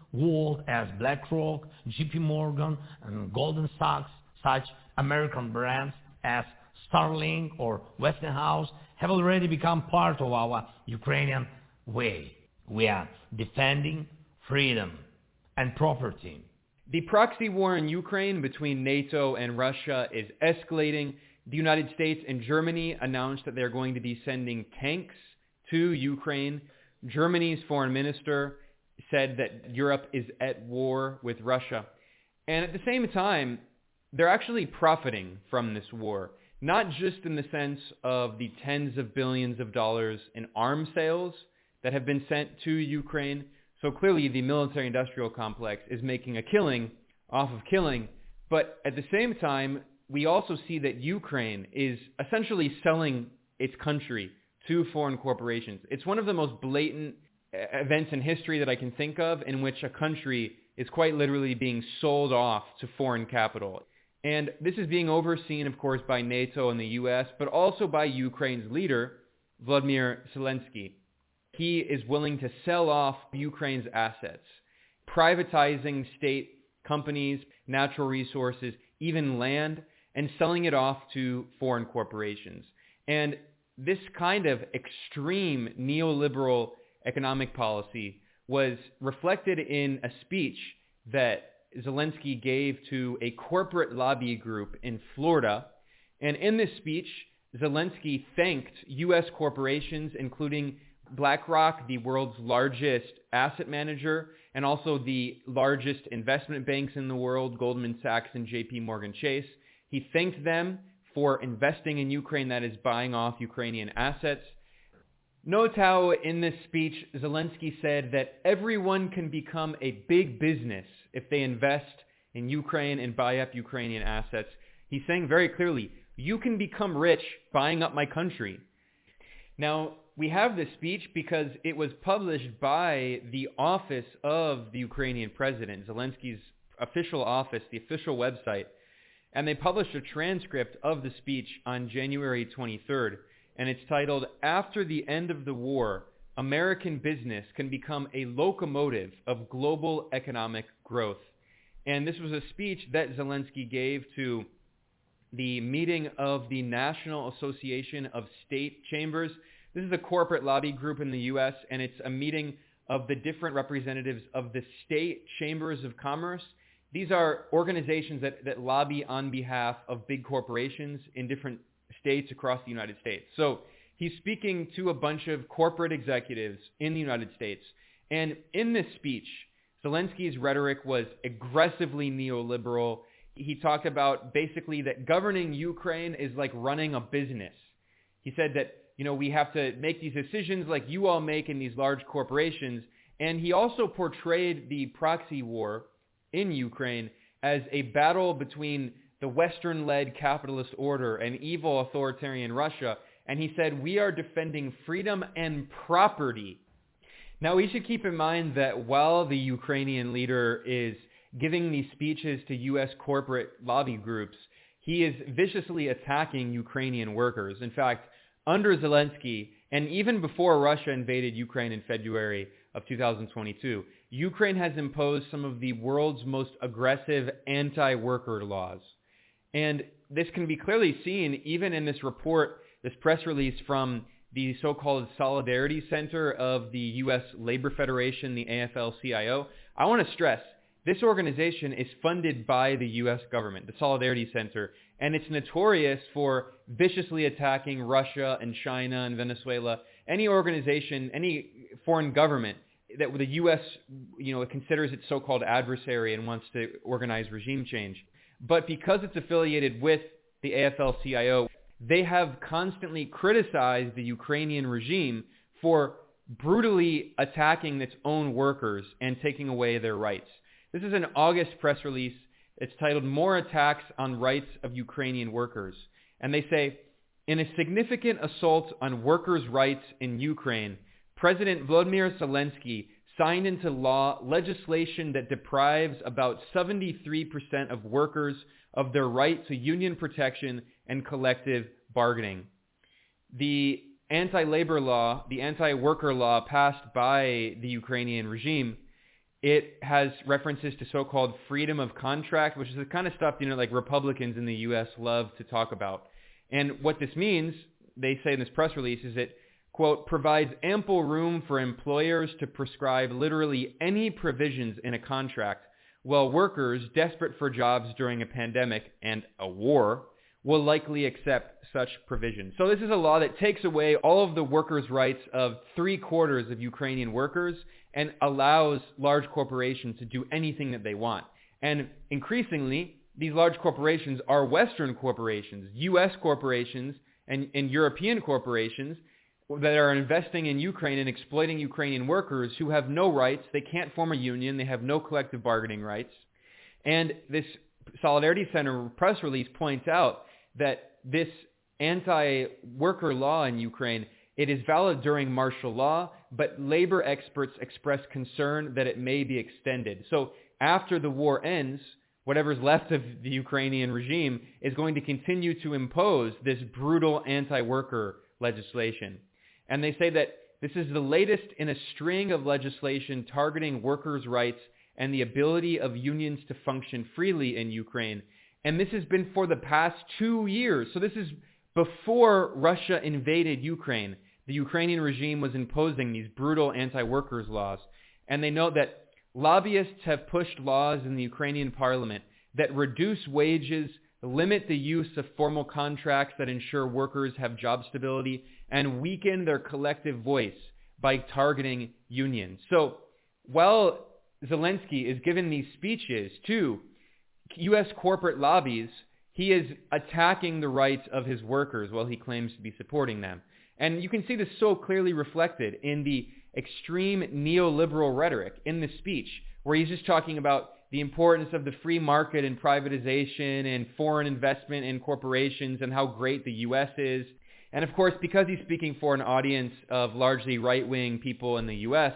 world as BlackRock, JP Morgan, and Goldman Sachs, such American brands as Starlink or Westinghouse have already become part of our Ukrainian way. We are defending freedom and property. The proxy war in Ukraine between NATO and Russia is escalating. The United States and Germany announced that they're going to be sending tanks to Ukraine. Germany's foreign minister said that Europe is at war with Russia. And at the same time, they're actually profiting from this war, not just in the sense of the tens of billions of dollars in arms sales that have been sent to Ukraine. So clearly the military-industrial complex is making a killing off of killing. But at the same time, we also see that Ukraine is essentially selling its country to foreign corporations. It's one of the most blatant events in history that I can think of in which a country is quite literally being sold off to foreign capital. And this is being overseen, of course, by NATO and the U.S., but also by Ukraine's leader, Volodymyr Zelensky. He is willing to sell off Ukraine's assets, privatizing state companies, natural resources, even land, and selling it off to foreign corporations. And this kind of extreme neoliberal economic policy was reflected in a speech that Zelensky gave to a corporate lobby group in Florida. And in this speech, Zelensky thanked U.S. corporations, including BlackRock, the world's largest asset manager, and also the largest investment banks in the world, Goldman Sachs and JP Morgan Chase. He thanked them for investing in Ukraine, that is, buying off Ukrainian assets. Note how in this speech, Zelensky said that everyone can become a big business if they invest in Ukraine and buy up Ukrainian assets. He's saying very clearly, you can become rich buying up my country. Now, we have this speech because it was published by the office of the Ukrainian president, Zelensky's official office, the official website, and they published a transcript of the speech on January 23rd, and it's titled, "After the End of the War, American Business Can Become a Locomotive of Global Economic Growth." And this was a speech that Zelensky gave to the meeting of the National Association of State Chambers. This is a corporate lobby group in the U.S., and it's a meeting of the different representatives of the state chambers of commerce. These are organizations that lobby on behalf of big corporations in different states across the United States. So he's speaking to a bunch of corporate executives in the United States. And in this speech, Zelensky's rhetoric was aggressively neoliberal. He talked about basically that governing Ukraine is like running a business. He said that, we have to make these decisions like you all make in these large corporations. And he also portrayed the proxy war in Ukraine as a battle between the Western-led capitalist order and evil authoritarian Russia. And he said, we are defending freedom and property. Now, we should keep in mind that while the Ukrainian leader is giving these speeches to U.S. corporate lobby groups, he is viciously attacking Ukrainian workers. In fact, under Zelensky, and even before Russia invaded Ukraine in February of 2022, Ukraine has imposed some of the world's most aggressive anti-worker laws. And this can be clearly seen even in this report, this press release from the so-called Solidarity Center of the U.S. Labor Federation, the AFL-CIO. I want to stress, this organization is funded by the U.S. government, the Solidarity Center, and it's notorious for viciously attacking Russia and China and Venezuela, any organization, any foreign government that the U.S. considers its so-called adversary and wants to organize regime change. But because it's affiliated with the AFL-CIO, they have constantly criticized the Ukrainian regime for brutally attacking its own workers and taking away their rights. This is an August press release. It's titled, "More Attacks on Rights of Ukrainian Workers." And they say, in a significant assault on workers' rights in Ukraine, President Volodymyr Zelensky signed into law legislation that deprives about 73% of workers of their right to union protection and collective bargaining. The anti-labor law, the anti-worker law passed by the Ukrainian regime It has references to so-called freedom of contract, which is the kind of stuff, like Republicans in the U.S. love to talk about. And what this means, they say in this press release, is it, quote, provides ample room for employers to prescribe literally any provisions in a contract, while workers desperate for jobs during a pandemic and a war will likely accept such provisions. So this is a law that takes away all of the workers' rights of 3/4 of Ukrainian workers and allows large corporations to do anything that they want. And increasingly, these large corporations are Western corporations, U.S. corporations, and European corporations that are investing in Ukraine and exploiting Ukrainian workers who have no rights. They can't form a union. They have no collective bargaining rights. And this Solidarity Center press release points out that this anti-worker law in Ukraine, it is valid during martial law, but labor experts express concern that it may be extended. So after the war ends, whatever's left of the Ukrainian regime is going to continue to impose this brutal anti-worker legislation. And they say that this is the latest in a string of legislation targeting workers' rights and the ability of unions to function freely in Ukraine. And this has been for the past 2 years. So this is before Russia invaded Ukraine. The Ukrainian regime was imposing these brutal anti-workers laws. And they note that lobbyists have pushed laws in the Ukrainian parliament that reduce wages, limit the use of formal contracts that ensure workers have job stability, and weaken their collective voice by targeting unions. So while Zelensky is giving these speeches to U.S. corporate lobbies, he is attacking the rights of his workers while he claims to be supporting them. And you can see this so clearly reflected in the extreme neoliberal rhetoric in this speech, where he's just talking about the importance of the free market and privatization and foreign investment in corporations and how great the U.S. is. And of course, because he's speaking for an audience of largely right-wing people in the U.S.,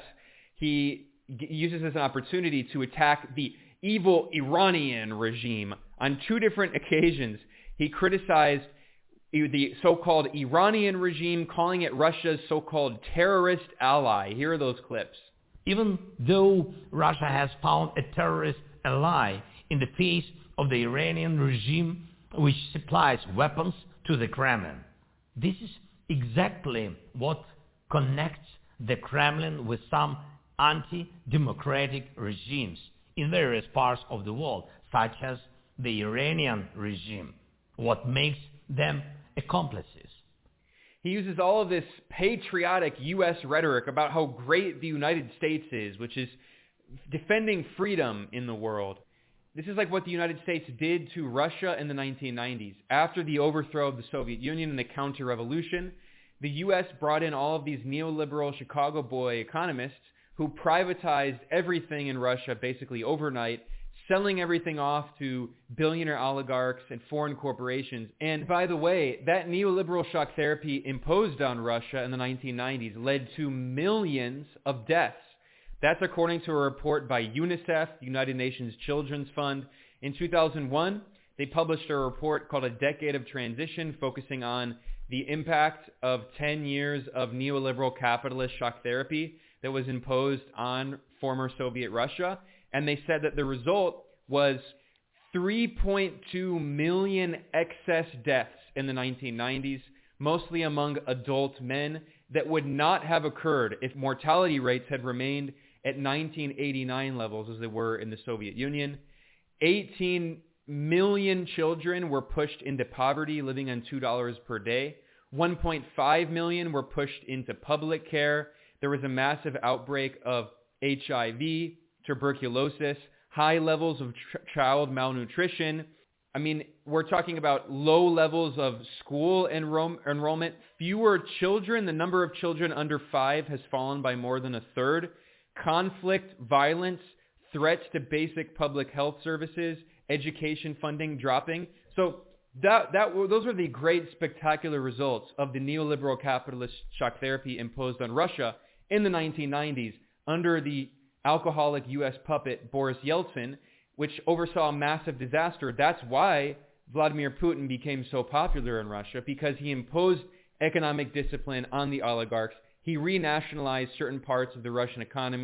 he uses this as an opportunity to attack the evil Iranian regime. On 2 different occasions, he criticized the so-called Iranian regime, calling it Russia's so-called terrorist ally. Here are those clips. Even though Russia has found a terrorist ally in the face of the Iranian regime, which supplies weapons to the Kremlin. This is exactly what connects the Kremlin with some anti-democratic regimes in various parts of the world, such as the Iranian regime, what makes them accomplices. He uses all of this patriotic U.S. rhetoric about how great the United States is, which is defending freedom in the world. This is like what the United States did to Russia in the 1990s. After the overthrow of the Soviet Union and the counter-revolution, the U.S. brought in all of these neoliberal Chicago boy economists who privatized everything in Russia basically overnight, selling everything off to billionaire oligarchs and foreign corporations. And by the way, that neoliberal shock therapy imposed on Russia in the 1990s led to millions of deaths. That's according to a report by UNICEF, the United Nations Children's Fund. In 2001, they published a report called A Decade of Transition, focusing on the impact of 10 years of neoliberal capitalist shock therapy that was imposed on former Soviet Russia. And they said that the result was 3.2 million excess deaths in the 1990s, mostly among adult men, that would not have occurred if mortality rates had remained at 1989 levels as they were in the Soviet Union. 18 million children were pushed into poverty, living on $2 per day. 1.5 million were pushed into public care. There was a massive outbreak of HIV, tuberculosis, high levels of child malnutrition. I mean, we're talking about low levels of school enrollment. Fewer children, the number of children under 5 has fallen by more than a third. Conflict, violence, threats to basic public health services, education funding dropping. So those are the great spectacular results of the neoliberal capitalist shock therapy imposed on Russia in the 1990s under the alcoholic U.S. puppet Boris Yeltsin, which oversaw a massive disaster. That's why Vladimir Putin became so popular in Russia, because he imposed economic discipline on the oligarchs. He renationalized certain parts of the Russian economy,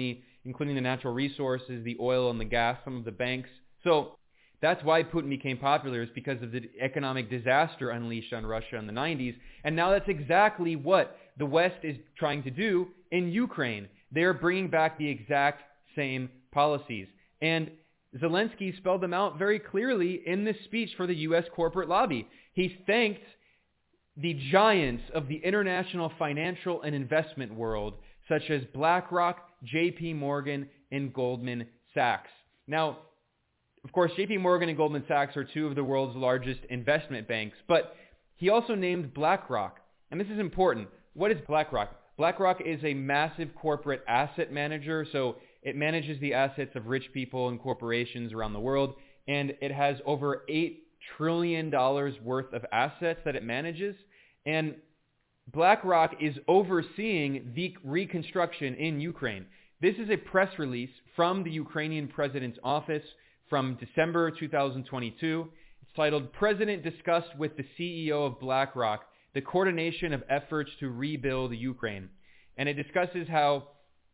including the natural resources, the oil and the gas, some of the banks. So that's why Putin became popular, is because of the economic disaster unleashed on Russia in the 90s. And now that's exactly what the West is trying to do in Ukraine. They're bringing back the exact same policies. And Zelensky spelled them out very clearly in this speech for the U.S. corporate lobby. He thanked the giants of the international financial and investment world, such as BlackRock, J.P. Morgan, and Goldman Sachs. Now, of course, J.P. Morgan and Goldman Sachs are two of the world's largest investment banks, but he also named BlackRock. And this is important. What is BlackRock? BlackRock is a massive corporate asset manager, so it manages the assets of rich people and corporations around the world, and it has over $8 trillion worth of assets that it manages. And BlackRock is overseeing the reconstruction in Ukraine. This is a press release from the Ukrainian president's office from December 2022. It's titled, "President Discussed with the CEO of BlackRock the coordination of efforts to rebuild Ukraine." And it discusses how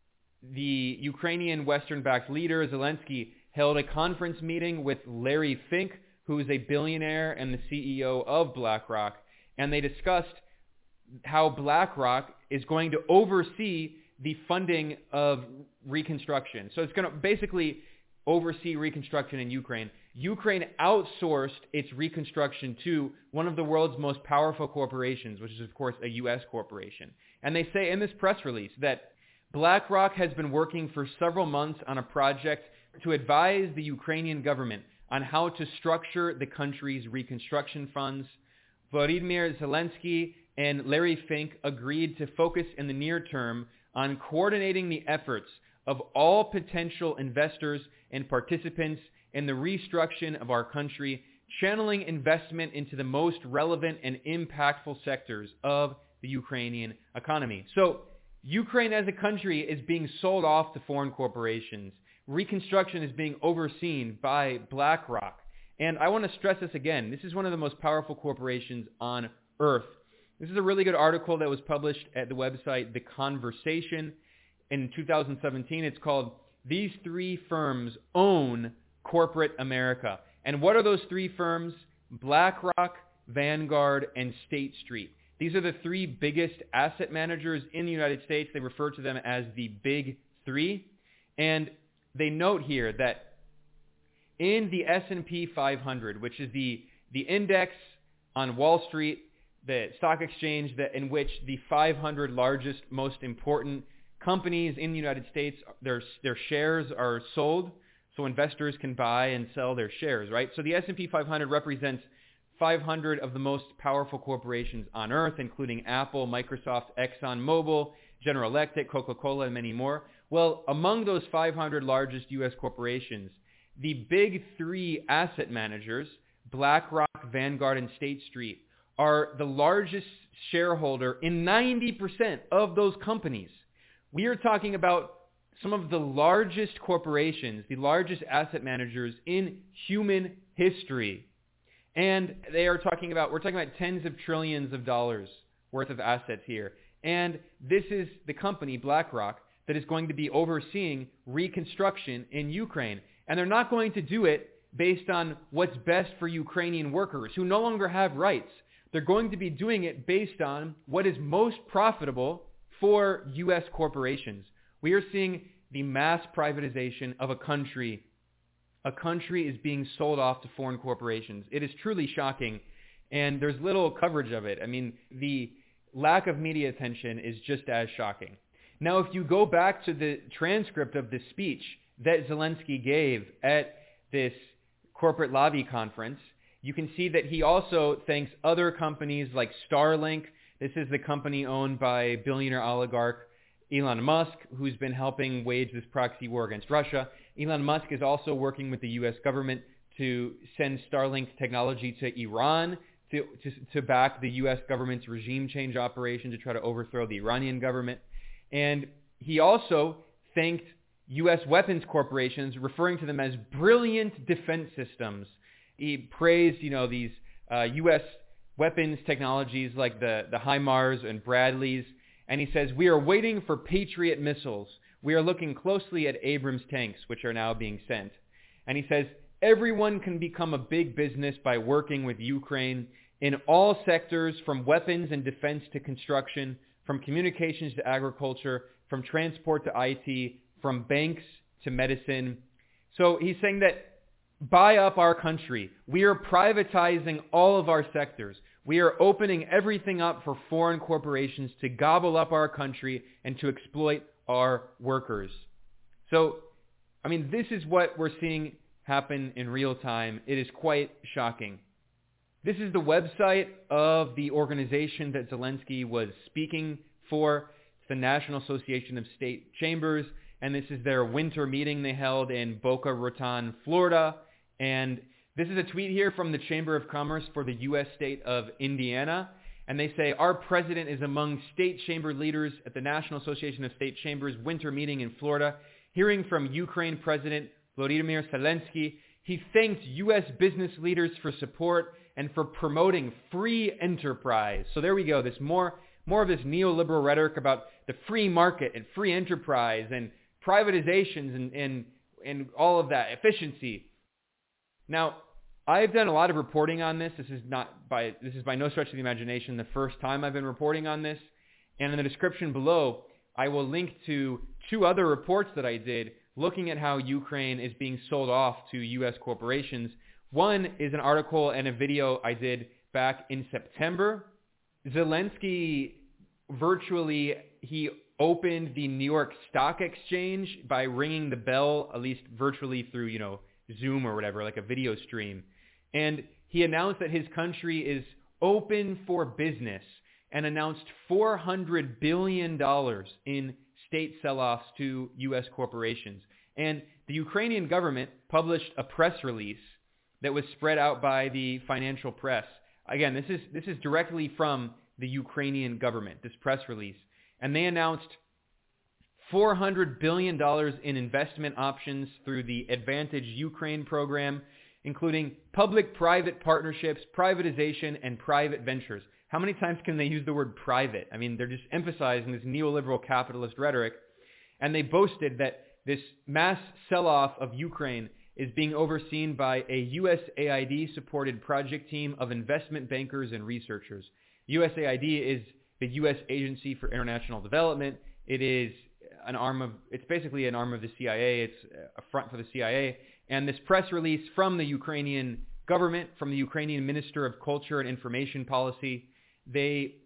the Ukrainian Western-backed leader, Zelensky, held a conference meeting with Larry Fink, who is a billionaire and the CEO of BlackRock. And they discussed how BlackRock is going to oversee the funding of reconstruction. So it's going to basically oversee reconstruction in Ukraine. Ukraine outsourced its reconstruction to one of the world's most powerful corporations, which is, of course, a U.S. corporation. And they say in this press release that BlackRock has been working for several months on a project to advise the Ukrainian government on how to structure the country's reconstruction funds. Volodymyr Zelensky and Larry Fink agreed to focus in the near term on coordinating the efforts of all potential investors and participants in the restructuring of our country, channeling investment into the most relevant and impactful sectors of the Ukrainian economy. So Ukraine as a country is being sold off to foreign corporations. Reconstruction is being overseen by BlackRock. And I want to stress this again. This is one of the most powerful corporations on earth. This is a really good article that was published at the website The Conversation in 2017. It's called "These Three Firms Own Corporate America." And what are those three firms? BlackRock, Vanguard, and State Street. These are the three biggest asset managers in the United States. They refer to them as the Big Three. And they note here that in the S&P 500, which is the index on Wall Street, the stock exchange in which the 500 largest, most important companies in the United States, their shares are sold, so investors can buy and sell their shares, right? So the S&P 500 represents 500 of the most powerful corporations on earth, including Apple, Microsoft, ExxonMobil, General Electric, Coca-Cola, and many more. Well, among those 500 largest U.S. corporations, the Big Three asset managers, BlackRock, Vanguard, and State Street, are the largest shareholder in 90% of those companies. We are talking about some of the largest corporations, the largest asset managers in human history. And we're talking about tens of trillions of dollars worth of assets here. And this is the company, BlackRock, that is going to be overseeing reconstruction in Ukraine. And they're not going to do it based on what's best for Ukrainian workers who no longer have rights. They're going to be doing it based on what is most profitable for U.S. corporations. We are seeing the mass privatization of a country. A country is being sold off to foreign corporations. It is truly shocking, and there's little coverage of it. I mean, the lack of media attention is just as shocking. Now, if you go back to the transcript of the speech that Zelensky gave at this corporate lobby conference, you can see that he also thanks other companies like Starlink. This is the company owned by billionaire oligarch Elon Musk, who's been helping wage this proxy war against Russia. Elon Musk is also working with the U.S. government to send Starlink technology to Iran to back the U.S. government's regime change operation to try to overthrow the Iranian government. And he also thanked U.S. weapons corporations, referring to them as brilliant defense systems. He praised, these U.S. weapons technologies like the HIMARS and Bradleys. And he says, "We are waiting for Patriot missiles. we are looking closely at Abrams tanks, which are now being sent. And he says, everyone can become a big business by working with Ukraine in all sectors, from weapons and defense to construction, from communications to agriculture, from transport to IT, from banks to medicine. So he's saying that buy up our country. We are privatizing all of our sectors. We are opening everything up for foreign corporations to gobble up our country and to exploit our workers. So, I mean, this is what we're seeing happen in real time. It is quite shocking. This is the website of the organization that Zelensky was speaking for. It's the National Association of State Chambers, and this is their winter meeting they held in Boca Raton, Florida. And this is a tweet here from the Chamber of Commerce for the U.S. state of Indiana. And they say, our president is among state chamber leaders at the National Association of State Chambers winter meeting in Florida. Hearing from Ukraine President Volodymyr Zelensky, he thanked U.S. business leaders for support and for promoting free enterprise. So there we go. This more of this neoliberal rhetoric about the free market and free enterprise and privatizations and all of that efficiency. Now, I've done a lot of reporting on this. This is by no stretch of the imagination the first time I've been reporting on this. And in the description below, I will link to 2 other reports that I did looking at how Ukraine is being sold off to U.S. corporations. One is an article and a video I did back in September. Zelensky he opened the New York Stock Exchange by ringing the bell, at least virtually through, Zoom or whatever, like a video stream. And he announced that his country is open for business and announced $400 billion in state sell-offs to U.S. corporations. And the Ukrainian government published a press release that was spread out by the financial press. Again, this is directly from the Ukrainian government, this press release. And they announced $400 billion in investment options through the Advantage Ukraine program, including public-private partnerships, privatization, and private ventures. How many times can they use the word private? I mean, they're just emphasizing this neoliberal capitalist rhetoric. And they boasted that this mass sell-off of Ukraine is being overseen by a USAID-supported project team of investment bankers and researchers. USAID is the U.S. Agency for International Development. It's basically an arm of the CIA. It's a front for the CIA. And this press release from the Ukrainian government, from the Ukrainian Minister of Culture and Information Policy, they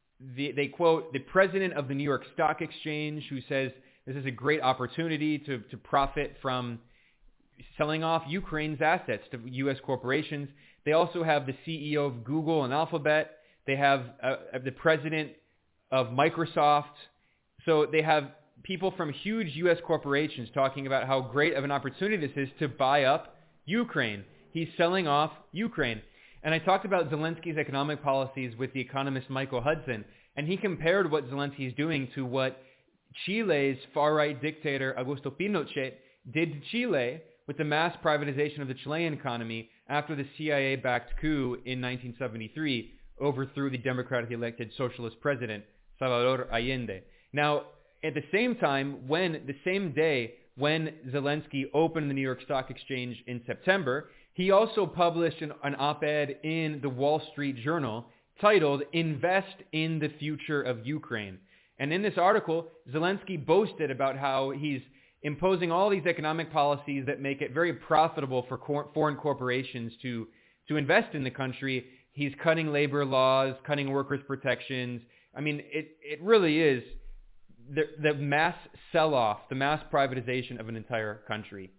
quote the president of the New York Stock Exchange, who says this is a great opportunity to profit from selling off Ukraine's assets to U.S. corporations. They also have the CEO of Google and Alphabet. They have the president of Microsoft. So they have people from huge U.S. corporations talking about how great of an opportunity this is to buy up Ukraine. He's selling off Ukraine. And I talked about Zelensky's economic policies with the economist Michael Hudson, and he compared what Zelensky is doing to what Chile's far-right dictator Augusto Pinochet did to Chile with the mass privatization of the Chilean economy after the CIA-backed coup in 1973 overthrew the democratically elected socialist president Salvador Allende. Now, at the same time, the same day when Zelensky opened the New York Stock Exchange in September, he also published an op-ed in the Wall Street Journal titled, "Invest in the Future of Ukraine." And in this article, Zelensky boasted about how he's imposing all these economic policies that make it very profitable for foreign corporations to invest in the country. He's cutting labor laws, cutting workers' protections. I mean, it really is the mass sell-off, the mass privatization of an entire country.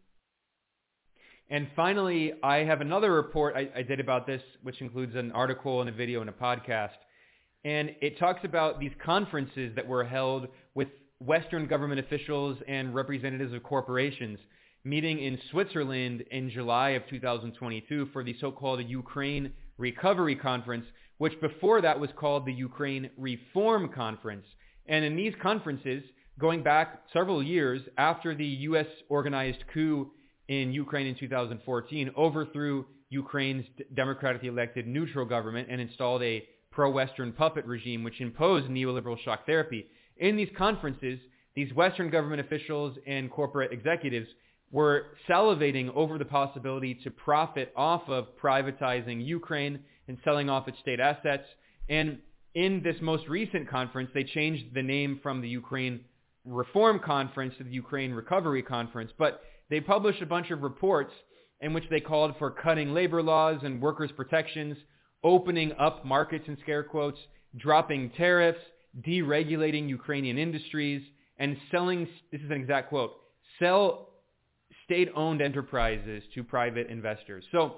And finally, I have another report I did about this, which includes an article and a video and a podcast. And it talks about these conferences that were held with Western government officials and representatives of corporations meeting in Switzerland in July of 2022 for the so-called Ukraine Recovery Conference, which before that was called the Ukraine Reform Conference. And in these conferences, going back several years after the U.S. organized coup in Ukraine in 2014, overthrew Ukraine's democratically elected neutral government and installed a pro-Western puppet regime which imposed neoliberal shock therapy. In these conferences, these Western government officials and corporate executives were salivating over the possibility to profit off of privatizing Ukraine and selling off its state assets. And in this most recent conference, they changed the name from the Ukraine Reform Conference to the Ukraine Recovery Conference. But they published a bunch of reports in which they called for cutting labor laws and workers' protections, opening up markets in scare quotes, dropping tariffs, deregulating Ukrainian industries, and selling, this is an exact quote, sell state-owned enterprises to private investors. So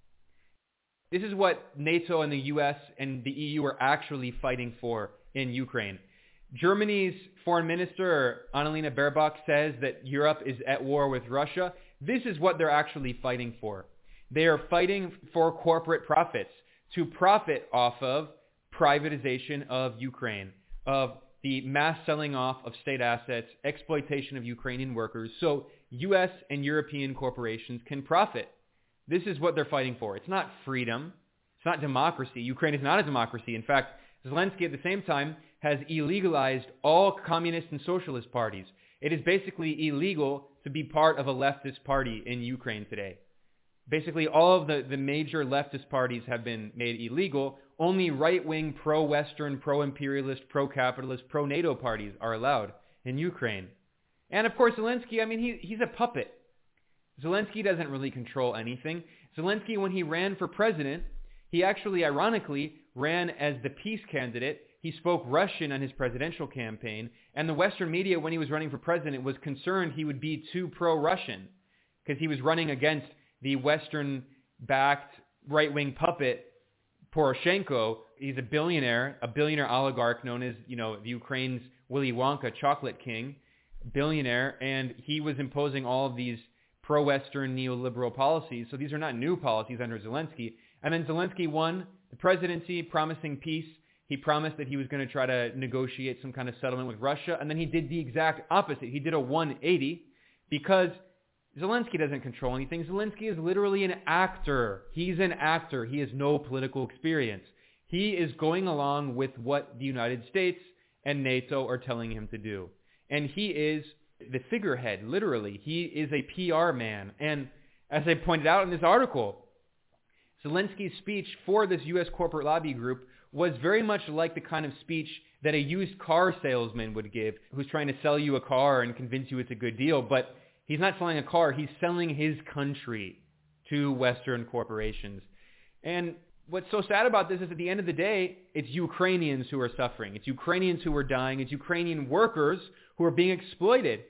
this is what NATO and the US and the EU are actually fighting for in Ukraine. Germany's foreign minister, Annalena Baerbock, says that Europe is at war with Russia. This is what they're actually fighting for. They are fighting for corporate profits, to profit off of privatization of Ukraine, of the mass selling off of state assets, exploitation of Ukrainian workers, so U.S. and European corporations can profit. This is what they're fighting for. It's not freedom. It's not democracy. Ukraine is not a democracy. In fact, Zelensky at the same time has illegalized all communist and socialist parties. It is basically illegal to be part of a leftist party in Ukraine today. Basically, all of the major leftist parties have been made illegal. Only right-wing, pro-Western, pro-imperialist, pro-capitalist, pro-NATO parties are allowed in Ukraine. And of course, Zelensky, I mean, he's a puppet. Zelensky doesn't really control anything. Zelensky, when he ran for president, he actually, ironically, ran as the peace candidate. He spoke Russian on his presidential campaign. And the Western media, when he was running for president, was concerned he would be too pro-Russian because he was running against the Western-backed right-wing puppet, Poroshenko. He's a billionaire oligarch known as, the Ukraine's Willy Wonka, chocolate king, billionaire, and he was imposing all of these pro-Western neoliberal policies. So these are not new policies under Zelensky. And then Zelensky won the presidency, promising peace. He promised that he was going to try to negotiate some kind of settlement with Russia, and then he did the exact opposite. He did a 180 because Zelensky doesn't control anything. Zelensky is literally an actor. He's an actor. He has no political experience. He is going along with what the United States and NATO are telling him to do. And he is the figurehead, literally. He is a PR man. And as I pointed out in this article, Zelensky's speech for this U.S. corporate lobby group was very much like the kind of speech that a used car salesman would give who's trying to sell you a car and convince you it's a good deal. But he's not selling a car. He's selling his country to Western corporations. And what's so sad about this is at the end of the day, it's Ukrainians who are suffering. It's Ukrainians who are dying. It's Ukrainian workers who are being exploited.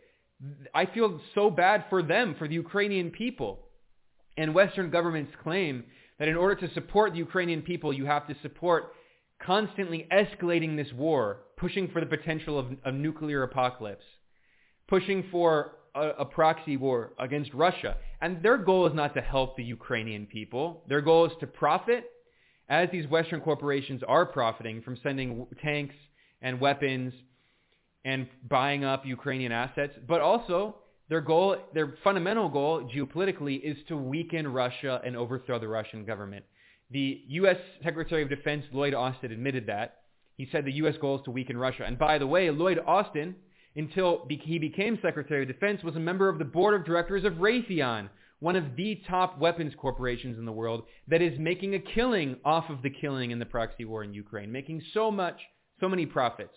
I feel so bad for them, for the Ukrainian people. And Western governments claim that in order to support the Ukrainian people, you have to support constantly escalating this war, pushing for the potential of nuclear apocalypse, pushing for a proxy war against Russia. And their goal is not to help the Ukrainian people. Their goal is to profit, as these Western corporations are profiting from sending tanks and weapons and buying up Ukrainian assets. But also, their fundamental goal geopolitically is to weaken Russia and overthrow the Russian government. The U.S. Secretary of Defense, Lloyd Austin, admitted that. He said the U.S. goal is to weaken Russia. And by the way, Lloyd Austin, until he became Secretary of Defense, was a member of the board of directors of Raytheon, one of the top weapons corporations in the world that is making a killing off of the killing in the proxy war in Ukraine, making so many profits.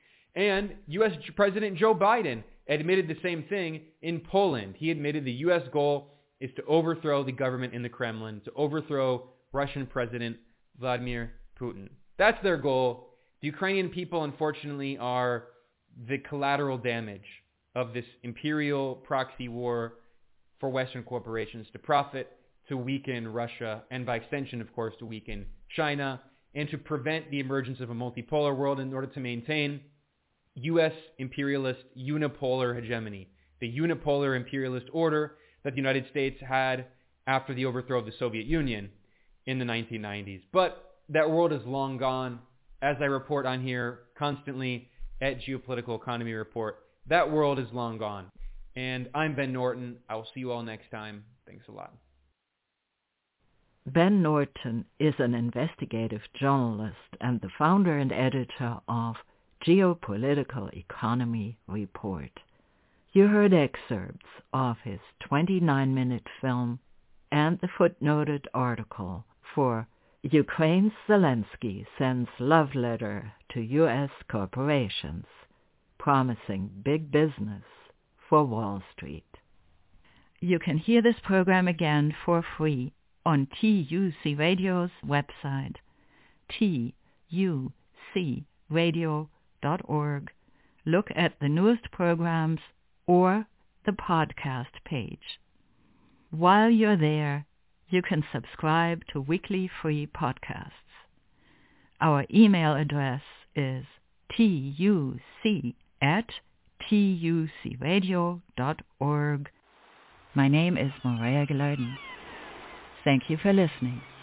And U.S. President Joe Biden admitted the same thing in Poland. He admitted the U.S. goal is to overthrow the government in the Kremlin, to overthrow Russian President Vladimir Putin. That's their goal. The Ukrainian people, unfortunately, are the collateral damage of this imperial proxy war for Western corporations to profit, to weaken Russia, and by extension, of course, to weaken China, and to prevent the emergence of a multipolar world in order to maintain U.S. imperialist unipolar hegemony, the unipolar imperialist order that the United States had after the overthrow of the Soviet Union in the 1990s. But that world is long gone. As I report on here constantly at Geopolitical Economy Report, that world is long gone. And I'm Ben Norton. I will see you all next time. Thanks a lot. Ben Norton is an investigative journalist and the founder and editor of Geopolitical Economy Report. You heard excerpts of his 29-minute film and the footnoted article for Ukraine's Zelensky Sends Love Letter to U.S. Corporations, Promising Big Business for Wall Street. You can hear this program again for free on TUC Radio's website, tucradio.org. Look at the newest programs or the podcast page. While you're there, you can subscribe to weekly free podcasts. Our email address is tuc@tucradio.org. My name is Maria Gilardin. Thank you for listening.